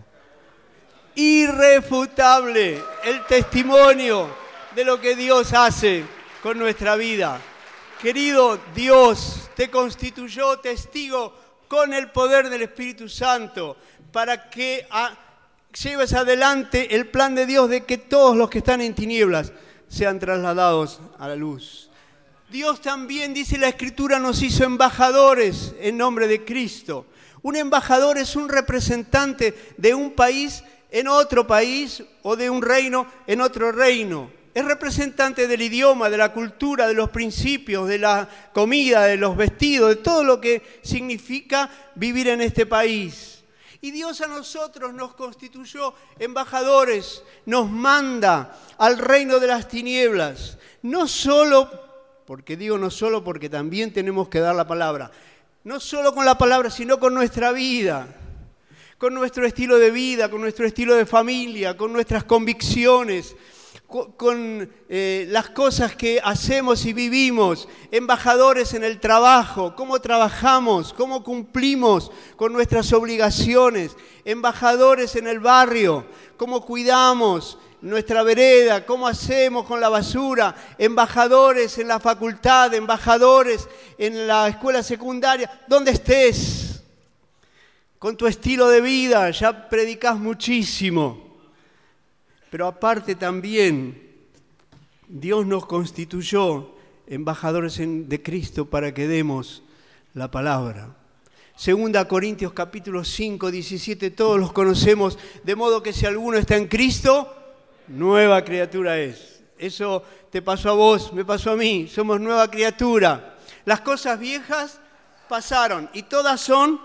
Irrefutable el testimonio de lo que Dios hace con nuestra vida. Querido, Dios te constituyó testigo con el poder del Espíritu Santo para que lleves adelante el plan de Dios de que todos los que están en tinieblas sean trasladados a la luz. Dios también, dice la Escritura, nos hizo embajadores en nombre de Cristo. Un embajador es un representante de un país en otro país o de un reino en otro reino. Es representante del idioma, de la cultura, de los principios, de la comida, de los vestidos, de todo lo que significa vivir en este país. Y Dios a nosotros nos constituyó embajadores, nos manda al reino de las tinieblas. No solo porque también tenemos que dar la palabra. No solo con la palabra, sino con nuestra vida, con nuestro estilo de vida, con nuestro estilo de familia, con nuestras convicciones, con las cosas que hacemos y vivimos, embajadores en el trabajo, cómo trabajamos, cómo cumplimos con nuestras obligaciones, embajadores en el barrio, cómo cuidamos nuestra vereda, cómo hacemos con la basura, embajadores en la facultad, embajadores en la escuela secundaria, donde estés, con tu estilo de vida, ya predicás muchísimo. Pero aparte también, Dios nos constituyó embajadores de Cristo para que demos la palabra. 2 Corintios capítulo 5, 17, todos los conocemos, de modo que si alguno está en Cristo, nueva criatura es. Eso te pasó a vos, me pasó a mí, somos nueva criatura. Las cosas viejas pasaron y todas son...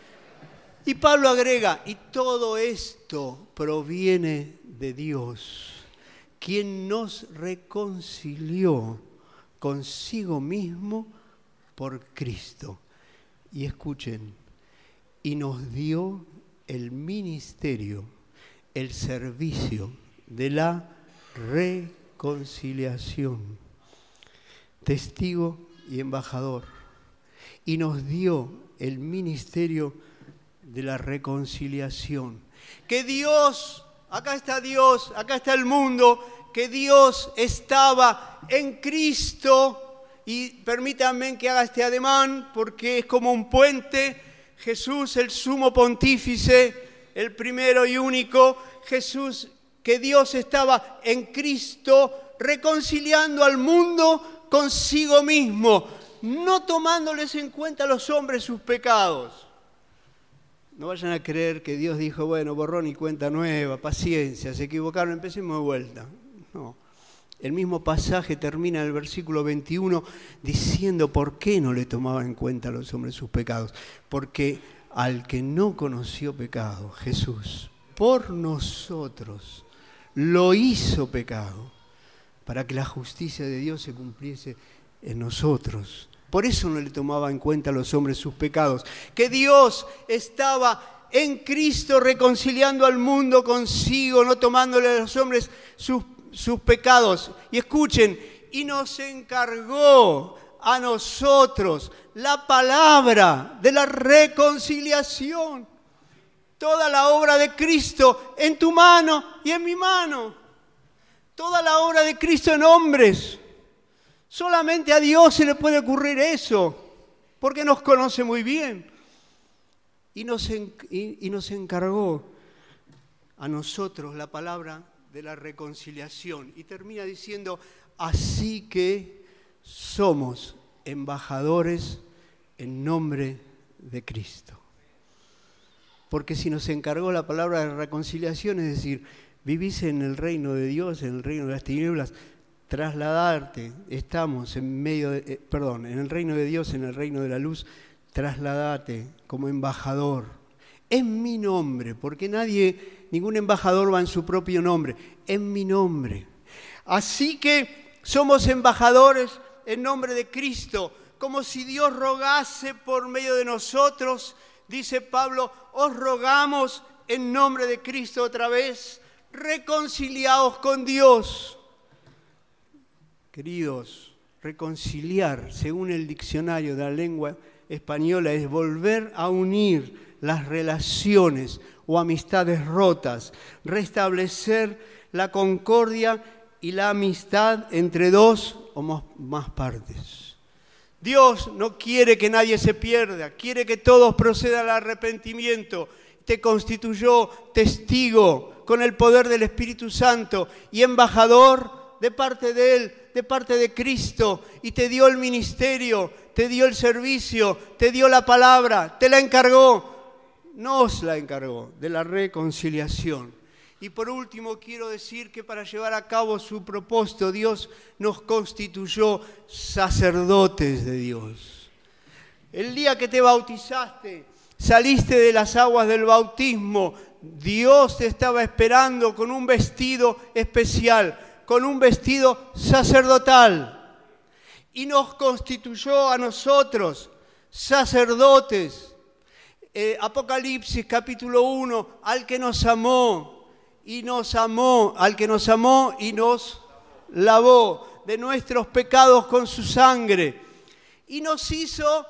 Y Pablo agrega, y todo esto proviene de Dios, quien nos reconcilió consigo mismo por Cristo. Y escuchen, y nos dio el ministerio, el servicio de la reconciliación, testigo y embajador. Y nos dio el ministerio de la reconciliación. Que Dios, acá está el mundo, que Dios estaba en Cristo, y permítanme que haga este ademán porque es como un puente. Jesús, el sumo pontífice, el primero y único, Jesús, que Dios estaba en Cristo reconciliando al mundo consigo mismo, no tomándoles en cuenta a los hombres sus pecados. No vayan a creer que Dios dijo, bueno, borrón y cuenta nueva, paciencia, se equivocaron, empecemos de vuelta. No. El mismo pasaje termina en el versículo 21 diciendo por qué no le tomaba en cuenta a los hombres sus pecados. Porque al que no conoció pecado, Jesús, por nosotros lo hizo pecado, para que la justicia de Dios se cumpliese en nosotros. Por eso no le tomaba en cuenta a los hombres sus pecados. Que Dios estaba en Cristo reconciliando al mundo consigo, no tomándole a los hombres sus pecados. Y escuchen, y nos encargó a nosotros la palabra de la reconciliación. Toda la obra de Cristo en tu mano y en mi mano. Toda la obra de Cristo en hombres. Solamente a Dios se le puede ocurrir eso, porque nos conoce muy bien. Y nos encargó a nosotros la palabra de la reconciliación. Y termina diciendo, así que somos embajadores en nombre de Cristo. Porque si nos encargó la palabra de reconciliación, es decir, vivís en el reino de Dios, en el reino de las tinieblas, trasladarte, estamos en el reino de Dios, en el reino de la luz, trasladate como embajador en mi nombre, porque ningún embajador va en su propio nombre, en mi nombre. Así que somos embajadores en nombre de Cristo, como si Dios rogase por medio de nosotros. Dice Pablo, os rogamos en nombre de Cristo otra vez, reconciliaos con Dios. Queridos, reconciliar, según el diccionario de la lengua española, es volver a unir las relaciones o amistades rotas, restablecer la concordia y la amistad entre dos o más partes. Dios no quiere que nadie se pierda, quiere que todos procedan al arrepentimiento. Te constituyó testigo con el poder del Espíritu Santo y embajador de parte de Él, de parte de Cristo, y te dio el ministerio, te dio el servicio, te dio la palabra, te la encargó, nos la encargó, de la reconciliación. Y por último quiero decir que para llevar a cabo su propósito, Dios nos constituyó sacerdotes de Dios. El día que te bautizaste, saliste de las aguas del bautismo, Dios te estaba esperando con un vestido especial, con un vestido sacerdotal. Y nos constituyó a nosotros sacerdotes. Apocalipsis capítulo 1, al que nos amó y nos amó, al que nos amó y nos lavó de nuestros pecados con su sangre. Y nos hizo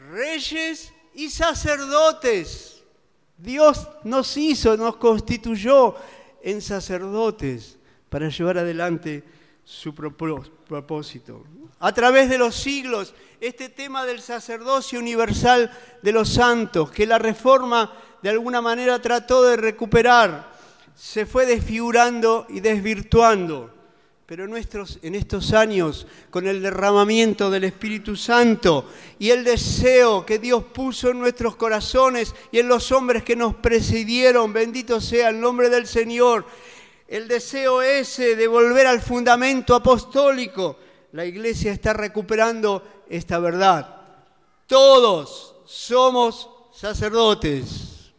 reyes y sacerdotes. Dios nos hizo, nos constituyó en sacerdotes para llevar adelante su propósito. A través de los siglos, este tema del sacerdocio universal de los santos, que la Reforma de alguna manera trató de recuperar, se fue desfigurando y desvirtuando. Pero en estos años, con el derramamiento del Espíritu Santo y el deseo que Dios puso en nuestros corazones y en los hombres que nos precedieron, bendito sea el nombre del Señor, el deseo ese de volver al fundamento apostólico, la Iglesia está recuperando esta verdad. Todos somos sacerdotes.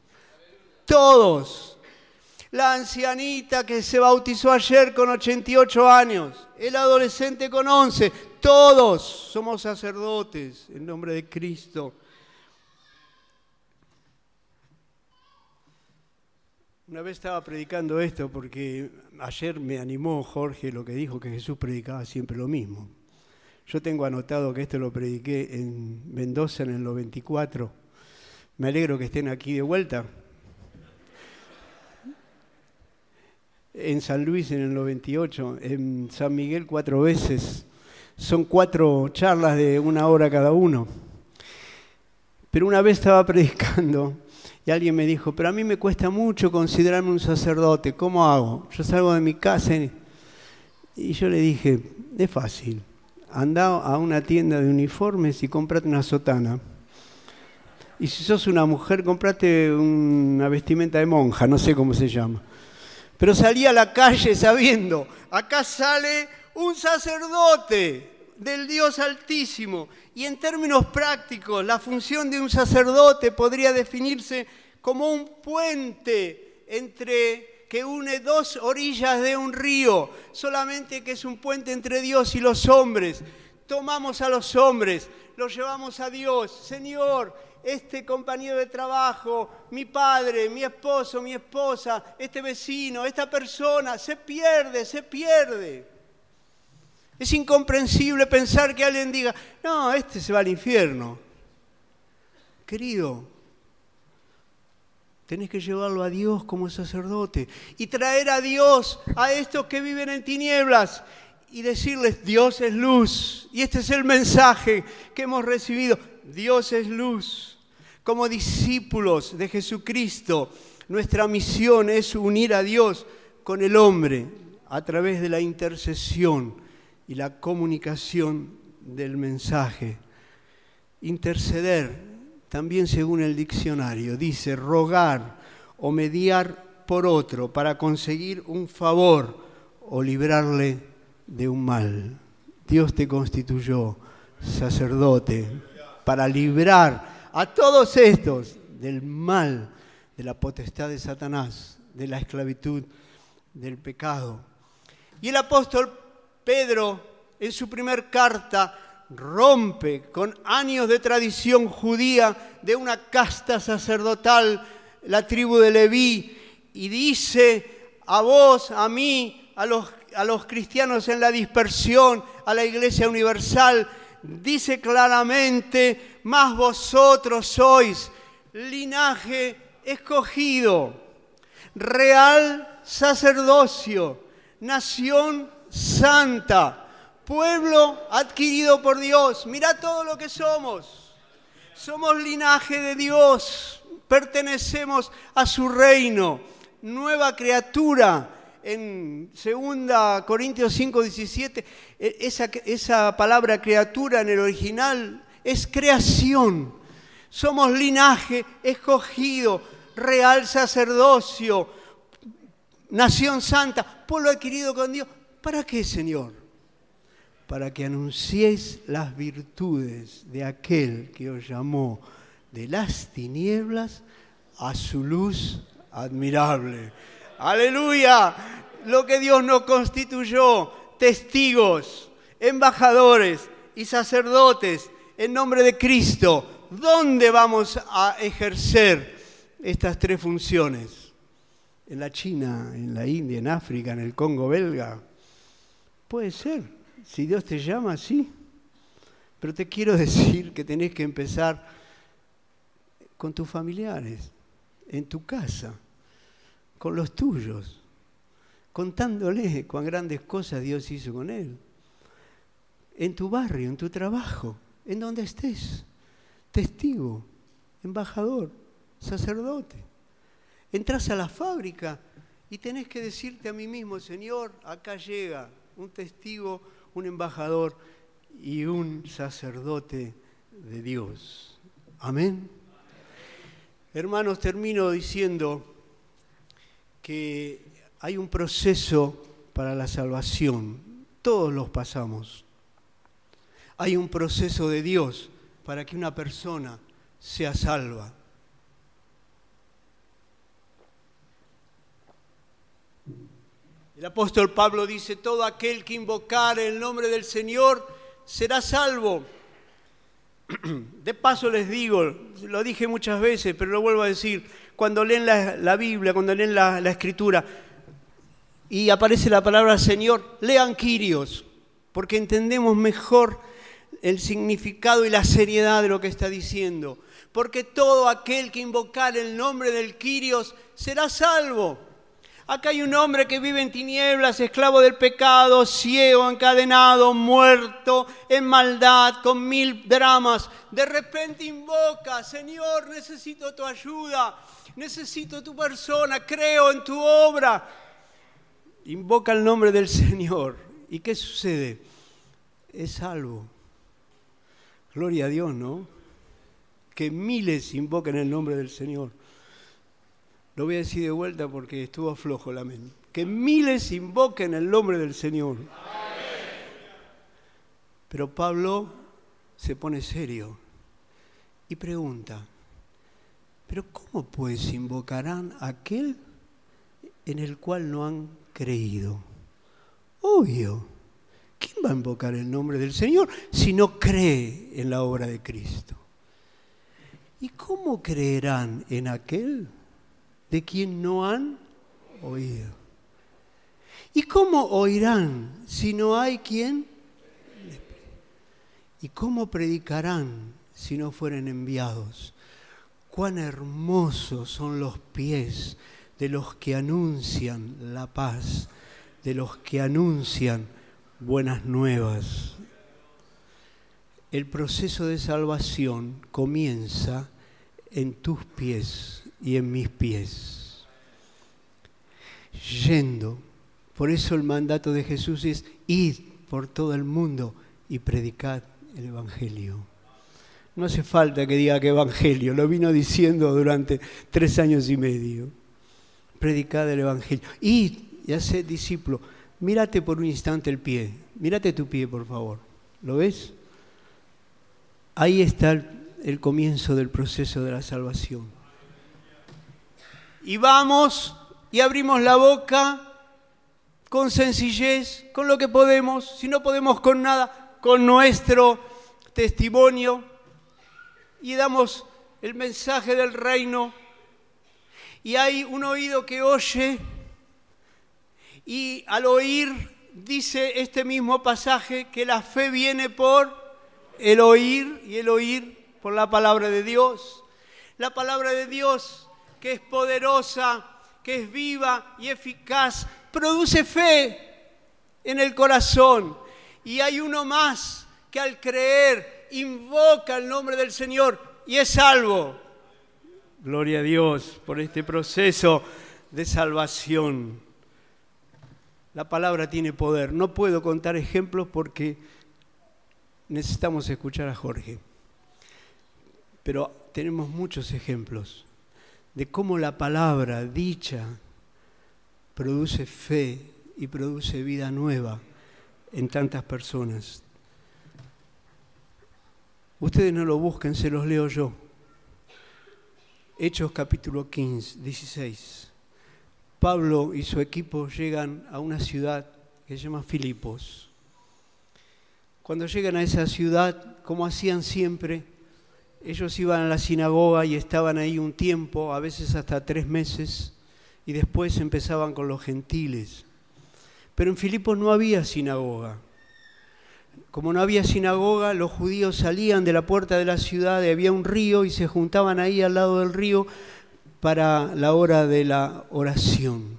Todos. La ancianita que se bautizó ayer con 88 años, el adolescente con 11, todos somos sacerdotes en nombre de Cristo. Una vez estaba predicando esto porque ayer me animó Jorge lo que dijo, que Jesús predicaba siempre lo mismo. Yo tengo anotado que esto lo prediqué en Mendoza en el 94. Me alegro que estén aquí de vuelta. En San Luis en el 98, en San Miguel 4 veces. Son 4 charlas de 1 hora cada uno. Pero una vez estaba predicando y alguien me dijo, pero a mí me cuesta mucho considerarme un sacerdote, ¿cómo hago? Yo salgo de mi casa y yo le dije, es fácil, anda a una tienda de uniformes y cómprate una sotana. Y si sos una mujer, cómprate una vestimenta de monja, no sé cómo se llama. Pero salí a la calle sabiendo, acá sale un sacerdote del Dios Altísimo. Y en términos prácticos, la función de un sacerdote podría definirse como un puente que une 2 orillas de un río, solamente que es un puente entre Dios y los hombres. Tomamos a los hombres, los llevamos a Dios. Señor, este compañero de trabajo, mi padre, mi esposo, mi esposa, este vecino, esta persona, se pierde. Es incomprensible pensar que alguien diga, no, este se va al infierno. Querido, tenés que llevarlo a Dios como sacerdote y traer a Dios a estos que viven en tinieblas y decirles, Dios es luz. Y este es el mensaje que hemos recibido, Dios es luz. Como discípulos de Jesucristo, nuestra misión es unir a Dios con el hombre a través de la intercesión y la comunicación del mensaje. Interceder, también según el diccionario, dice rogar o mediar por otro para conseguir un favor o librarle de un mal. Dios te constituyó sacerdote para librar a todos estos del mal de la potestad de Satanás, de la esclavitud del pecado. Y el apóstol Pedro, en su primer carta, rompe con años de tradición judía de una casta sacerdotal, la tribu de Leví, y dice a vos, a mí, a los cristianos en la dispersión, a la Iglesia Universal, dice claramente, mas vosotros sois linaje escogido, real sacerdocio, nación santa, pueblo adquirido por Dios. Mirá todo lo que somos. Somos linaje de Dios, pertenecemos a su reino, nueva criatura. En 2 Corintios 5:17, esa palabra criatura en el original es creación. Somos linaje escogido, real sacerdocio, nación santa, pueblo adquirido con Dios. ¿Para qué, Señor? Para que anunciéis las virtudes de aquel que os llamó de las tinieblas a su luz admirable. ¡Aleluya! Lo que Dios nos constituyó, testigos, embajadores y sacerdotes en nombre de Cristo. ¿Dónde vamos a ejercer estas tres funciones? ¿En la China, en la India, en África, en el Congo belga? Puede ser, si Dios te llama, sí. Pero te quiero decir que tenés que empezar con tus familiares, en tu casa, con los tuyos, contándoles cuán grandes cosas Dios hizo con él. En tu barrio, en tu trabajo, en donde estés. Testigo, embajador, sacerdote. Entrás a la fábrica y tenés que decirte a mí mismo, Señor, acá llega un testigo, un embajador y un sacerdote de Dios. Amén. Hermanos, termino diciendo que hay un proceso para la salvación. Todos los pasamos. Hay un proceso de Dios para que una persona sea salva. El apóstol Pablo dice, todo aquel que invocare el nombre del Señor será salvo. De paso les digo, lo dije muchas veces, pero lo vuelvo a decir, cuando leen la Biblia, cuando leen la Escritura y aparece la palabra Señor, lean Kyrios, porque entendemos mejor el significado y la seriedad de lo que está diciendo. Porque todo aquel que invocare el nombre del Kyrios será salvo. Acá hay un hombre que vive en tinieblas, esclavo del pecado, ciego, encadenado, muerto, en maldad, con 1000 dramas. De repente invoca, Señor, necesito tu ayuda, necesito tu persona, creo en tu obra. Invoca el nombre del Señor. ¿Y qué sucede? Es salvo. Gloria a Dios, ¿no? Que miles invoquen el nombre del Señor. Lo voy a decir de vuelta porque estuvo flojo la mente. Que miles invoquen el nombre del Señor. Pero Pablo se pone serio y pregunta, ¿pero cómo pues invocarán a aquel en el cual no han creído? Obvio. ¿Quién va a invocar el nombre del Señor si no cree en la obra de Cristo? ¿Y cómo creerán en aquel de quien no han oído? ¿Y cómo oirán si no hay quien? ¿Y cómo predicarán si no fueren enviados? Cuán hermosos son los pies de los que anuncian la paz, de los que anuncian buenas nuevas. El proceso de salvación comienza en tus pies y en mis pies. Yendo. Por eso el mandato de Jesús es id por todo el mundo y predicad el Evangelio. No hace falta que diga que Evangelio, lo vino diciendo durante 3 años y medio. Predicad el Evangelio. Id y haced discípulos. Mírate por un instante el pie. Mírate tu pie, por favor. ¿Lo ves? Ahí está el comienzo del proceso de la salvación. Y vamos y abrimos la boca con sencillez, con lo que podemos, si no podemos con nada, con nuestro testimonio, y damos el mensaje del reino. Y hay un oído que oye, y al oír, dice este mismo pasaje, que la fe viene por el oír, y el oír por la palabra de Dios. La palabra de Dios, que es poderosa, que es viva y eficaz, produce fe en el corazón. Y hay uno más que al creer invoca el nombre del Señor y es salvo. Gloria a Dios por este proceso de salvación. La palabra tiene poder. No puedo contar ejemplos porque necesitamos escuchar a Jorge. Pero tenemos muchos ejemplos de cómo la palabra dicha produce fe y produce vida nueva en tantas personas. Ustedes no lo busquen, se los leo yo. Hechos capítulo 16. Pablo y su equipo llegan a una ciudad que se llama Filipos. Cuando llegan a esa ciudad, como hacían siempre, ellos iban a la sinagoga y estaban ahí un tiempo, a veces hasta 3 meses, y después empezaban con los gentiles. Pero en Filipos no había sinagoga. Como no había sinagoga, los judíos salían de la puerta de la ciudad, había un río y se juntaban ahí al lado del río para la hora de la oración.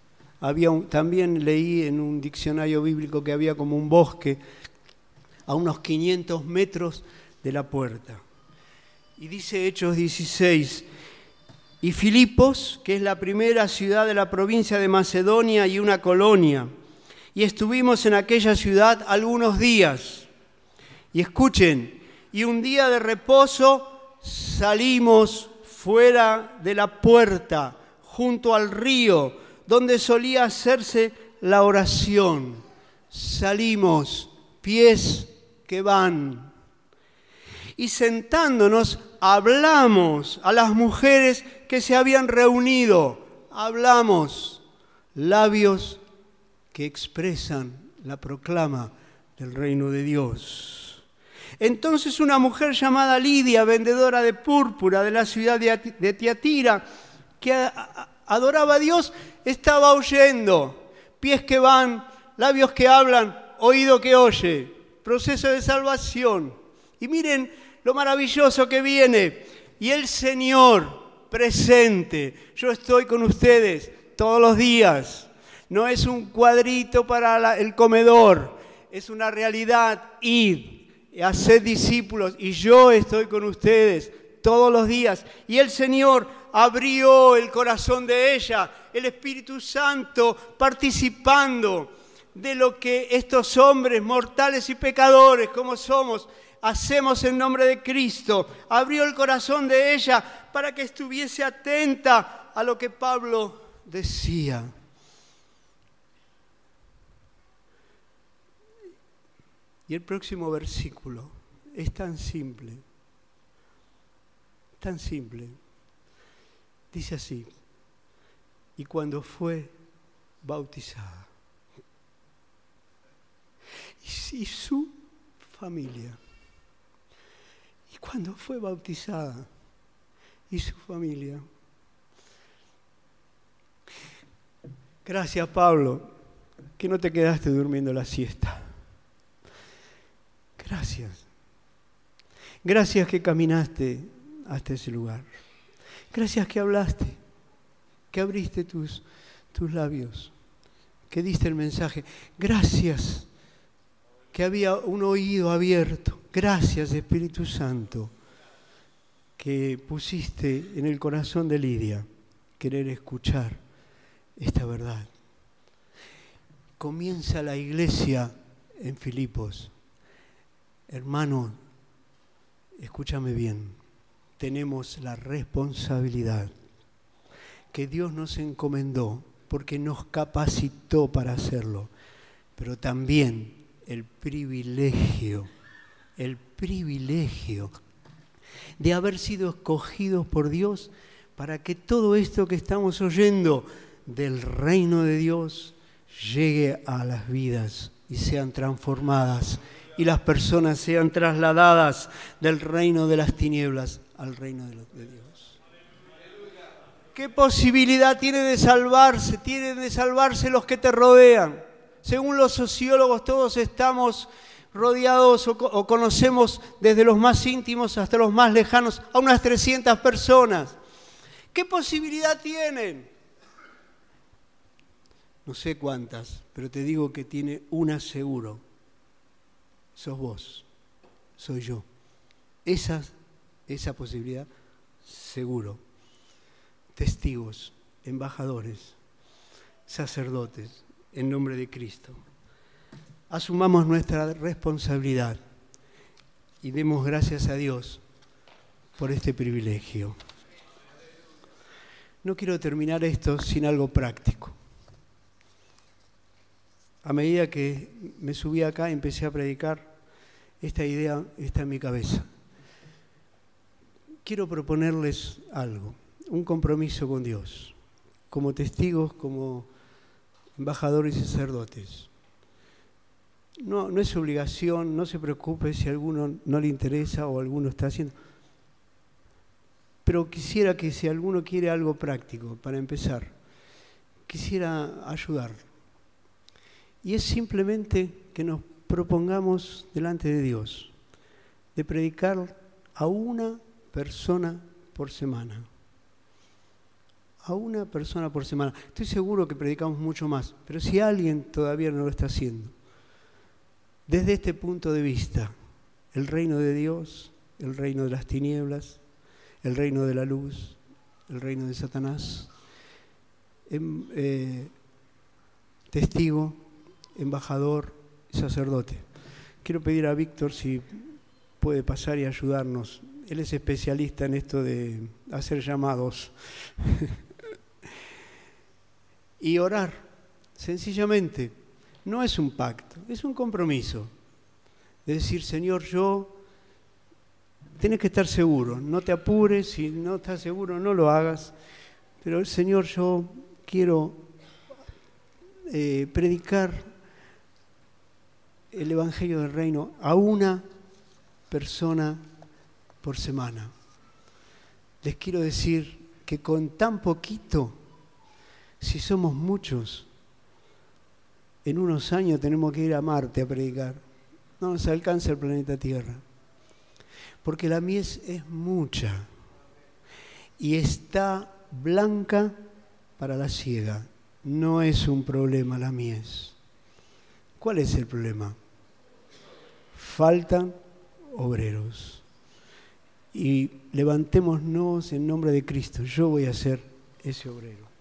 También leí en un diccionario bíblico que había como un bosque a unos 500 metros de la puerta. Y dice Hechos 16, y Filipos, que es la primera ciudad de la provincia de Macedonia y una colonia, y estuvimos en aquella ciudad algunos días. Y escuchen, y un día de reposo salimos fuera de la puerta, junto al río, donde solía hacerse la oración. Salimos, pies que van. Y sentándonos, hablamos a las mujeres que se habían reunido. Hablamos, labios que expresan la proclama del reino de Dios. Entonces una mujer llamada Lidia, vendedora de púrpura de la ciudad de Tiatira, que adoraba a Dios, estaba oyendo. Pies que van, labios que hablan, oído que oye. Proceso de salvación. Y miren lo maravilloso que viene. Y el Señor presente. Yo estoy con ustedes todos los días. No es un cuadrito para el comedor. Es una realidad. Id, haced discípulos. Y yo estoy con ustedes todos los días. Y el Señor abrió el corazón de ella. El Espíritu Santo participando de lo que estos hombres mortales y pecadores como somos hacemos en nombre de Cristo. Abrió el corazón de ella para que estuviese atenta a lo que Pablo decía. Y el próximo versículo es tan simple, tan simple. Dice así, y cuando fue bautizada, y su familia, y cuando fue bautizada, y su familia. Gracias, Pablo, que no te quedaste durmiendo la siesta. Gracias. Gracias que caminaste hasta ese lugar. Gracias que hablaste, que abriste tus labios, que diste el mensaje. Gracias que había un oído abierto. Gracias, Espíritu Santo, que pusiste en el corazón de Lidia querer escuchar esta verdad. Comienza la iglesia en Filipos. Hermano, escúchame bien, tenemos la responsabilidad que Dios nos encomendó porque nos capacitó para hacerlo, pero también el privilegio de haber sido escogidos por Dios para que todo esto que estamos oyendo del reino de Dios llegue a las vidas y sean transformadas y las personas sean trasladadas del reino de las tinieblas al reino de Dios. ¿Qué posibilidad tiene de salvarse? Tienen de salvarse los que te rodean. Según los sociólogos, todos estamos rodeados o conocemos desde los más íntimos hasta los más lejanos a unas 300 personas. ¿Qué posibilidad tienen? No sé cuántas, pero te digo que tiene una seguro. Sos vos, soy yo. Esa posibilidad, seguro. Testigos, embajadores, sacerdotes, en nombre de Cristo. Asumamos nuestra responsabilidad y demos gracias a Dios por este privilegio. No quiero terminar esto sin algo práctico. A medida que me subí acá y empecé a predicar, esta idea está en mi cabeza. Quiero proponerles algo, un compromiso con Dios, como testigos, como embajadores y sacerdotes. No es obligación, no se preocupe si a alguno no le interesa o alguno está haciendo. Pero quisiera que si alguno quiere algo práctico para empezar, quisiera ayudar. Y es simplemente que nos propongamos delante de Dios de predicar a una persona por semana. A una persona por semana. Estoy seguro que predicamos mucho más, pero si alguien todavía no lo está haciendo, desde este punto de vista, el reino de Dios, el reino de las tinieblas, el reino de la luz, el reino de Satanás, testigo, embajador, sacerdote. Quiero pedir a Víctor si puede pasar y ayudarnos. Él es especialista en esto de hacer llamados. Y orar, sencillamente. No es un pacto, es un compromiso. Es decir, Señor, tenés que estar seguro, no te apures, si no estás seguro no lo hagas, pero Señor, yo quiero predicar el Evangelio del Reino a una persona por semana. Les quiero decir que con tan poquito, si somos muchos, en unos años tenemos que ir a Marte a predicar. No nos alcanza el planeta Tierra. Porque la mies es mucha. Y está blanca para la siega. No es un problema la mies. ¿Cuál es el problema? Faltan obreros. Y levantémonos en nombre de Cristo. Yo voy a ser ese obrero.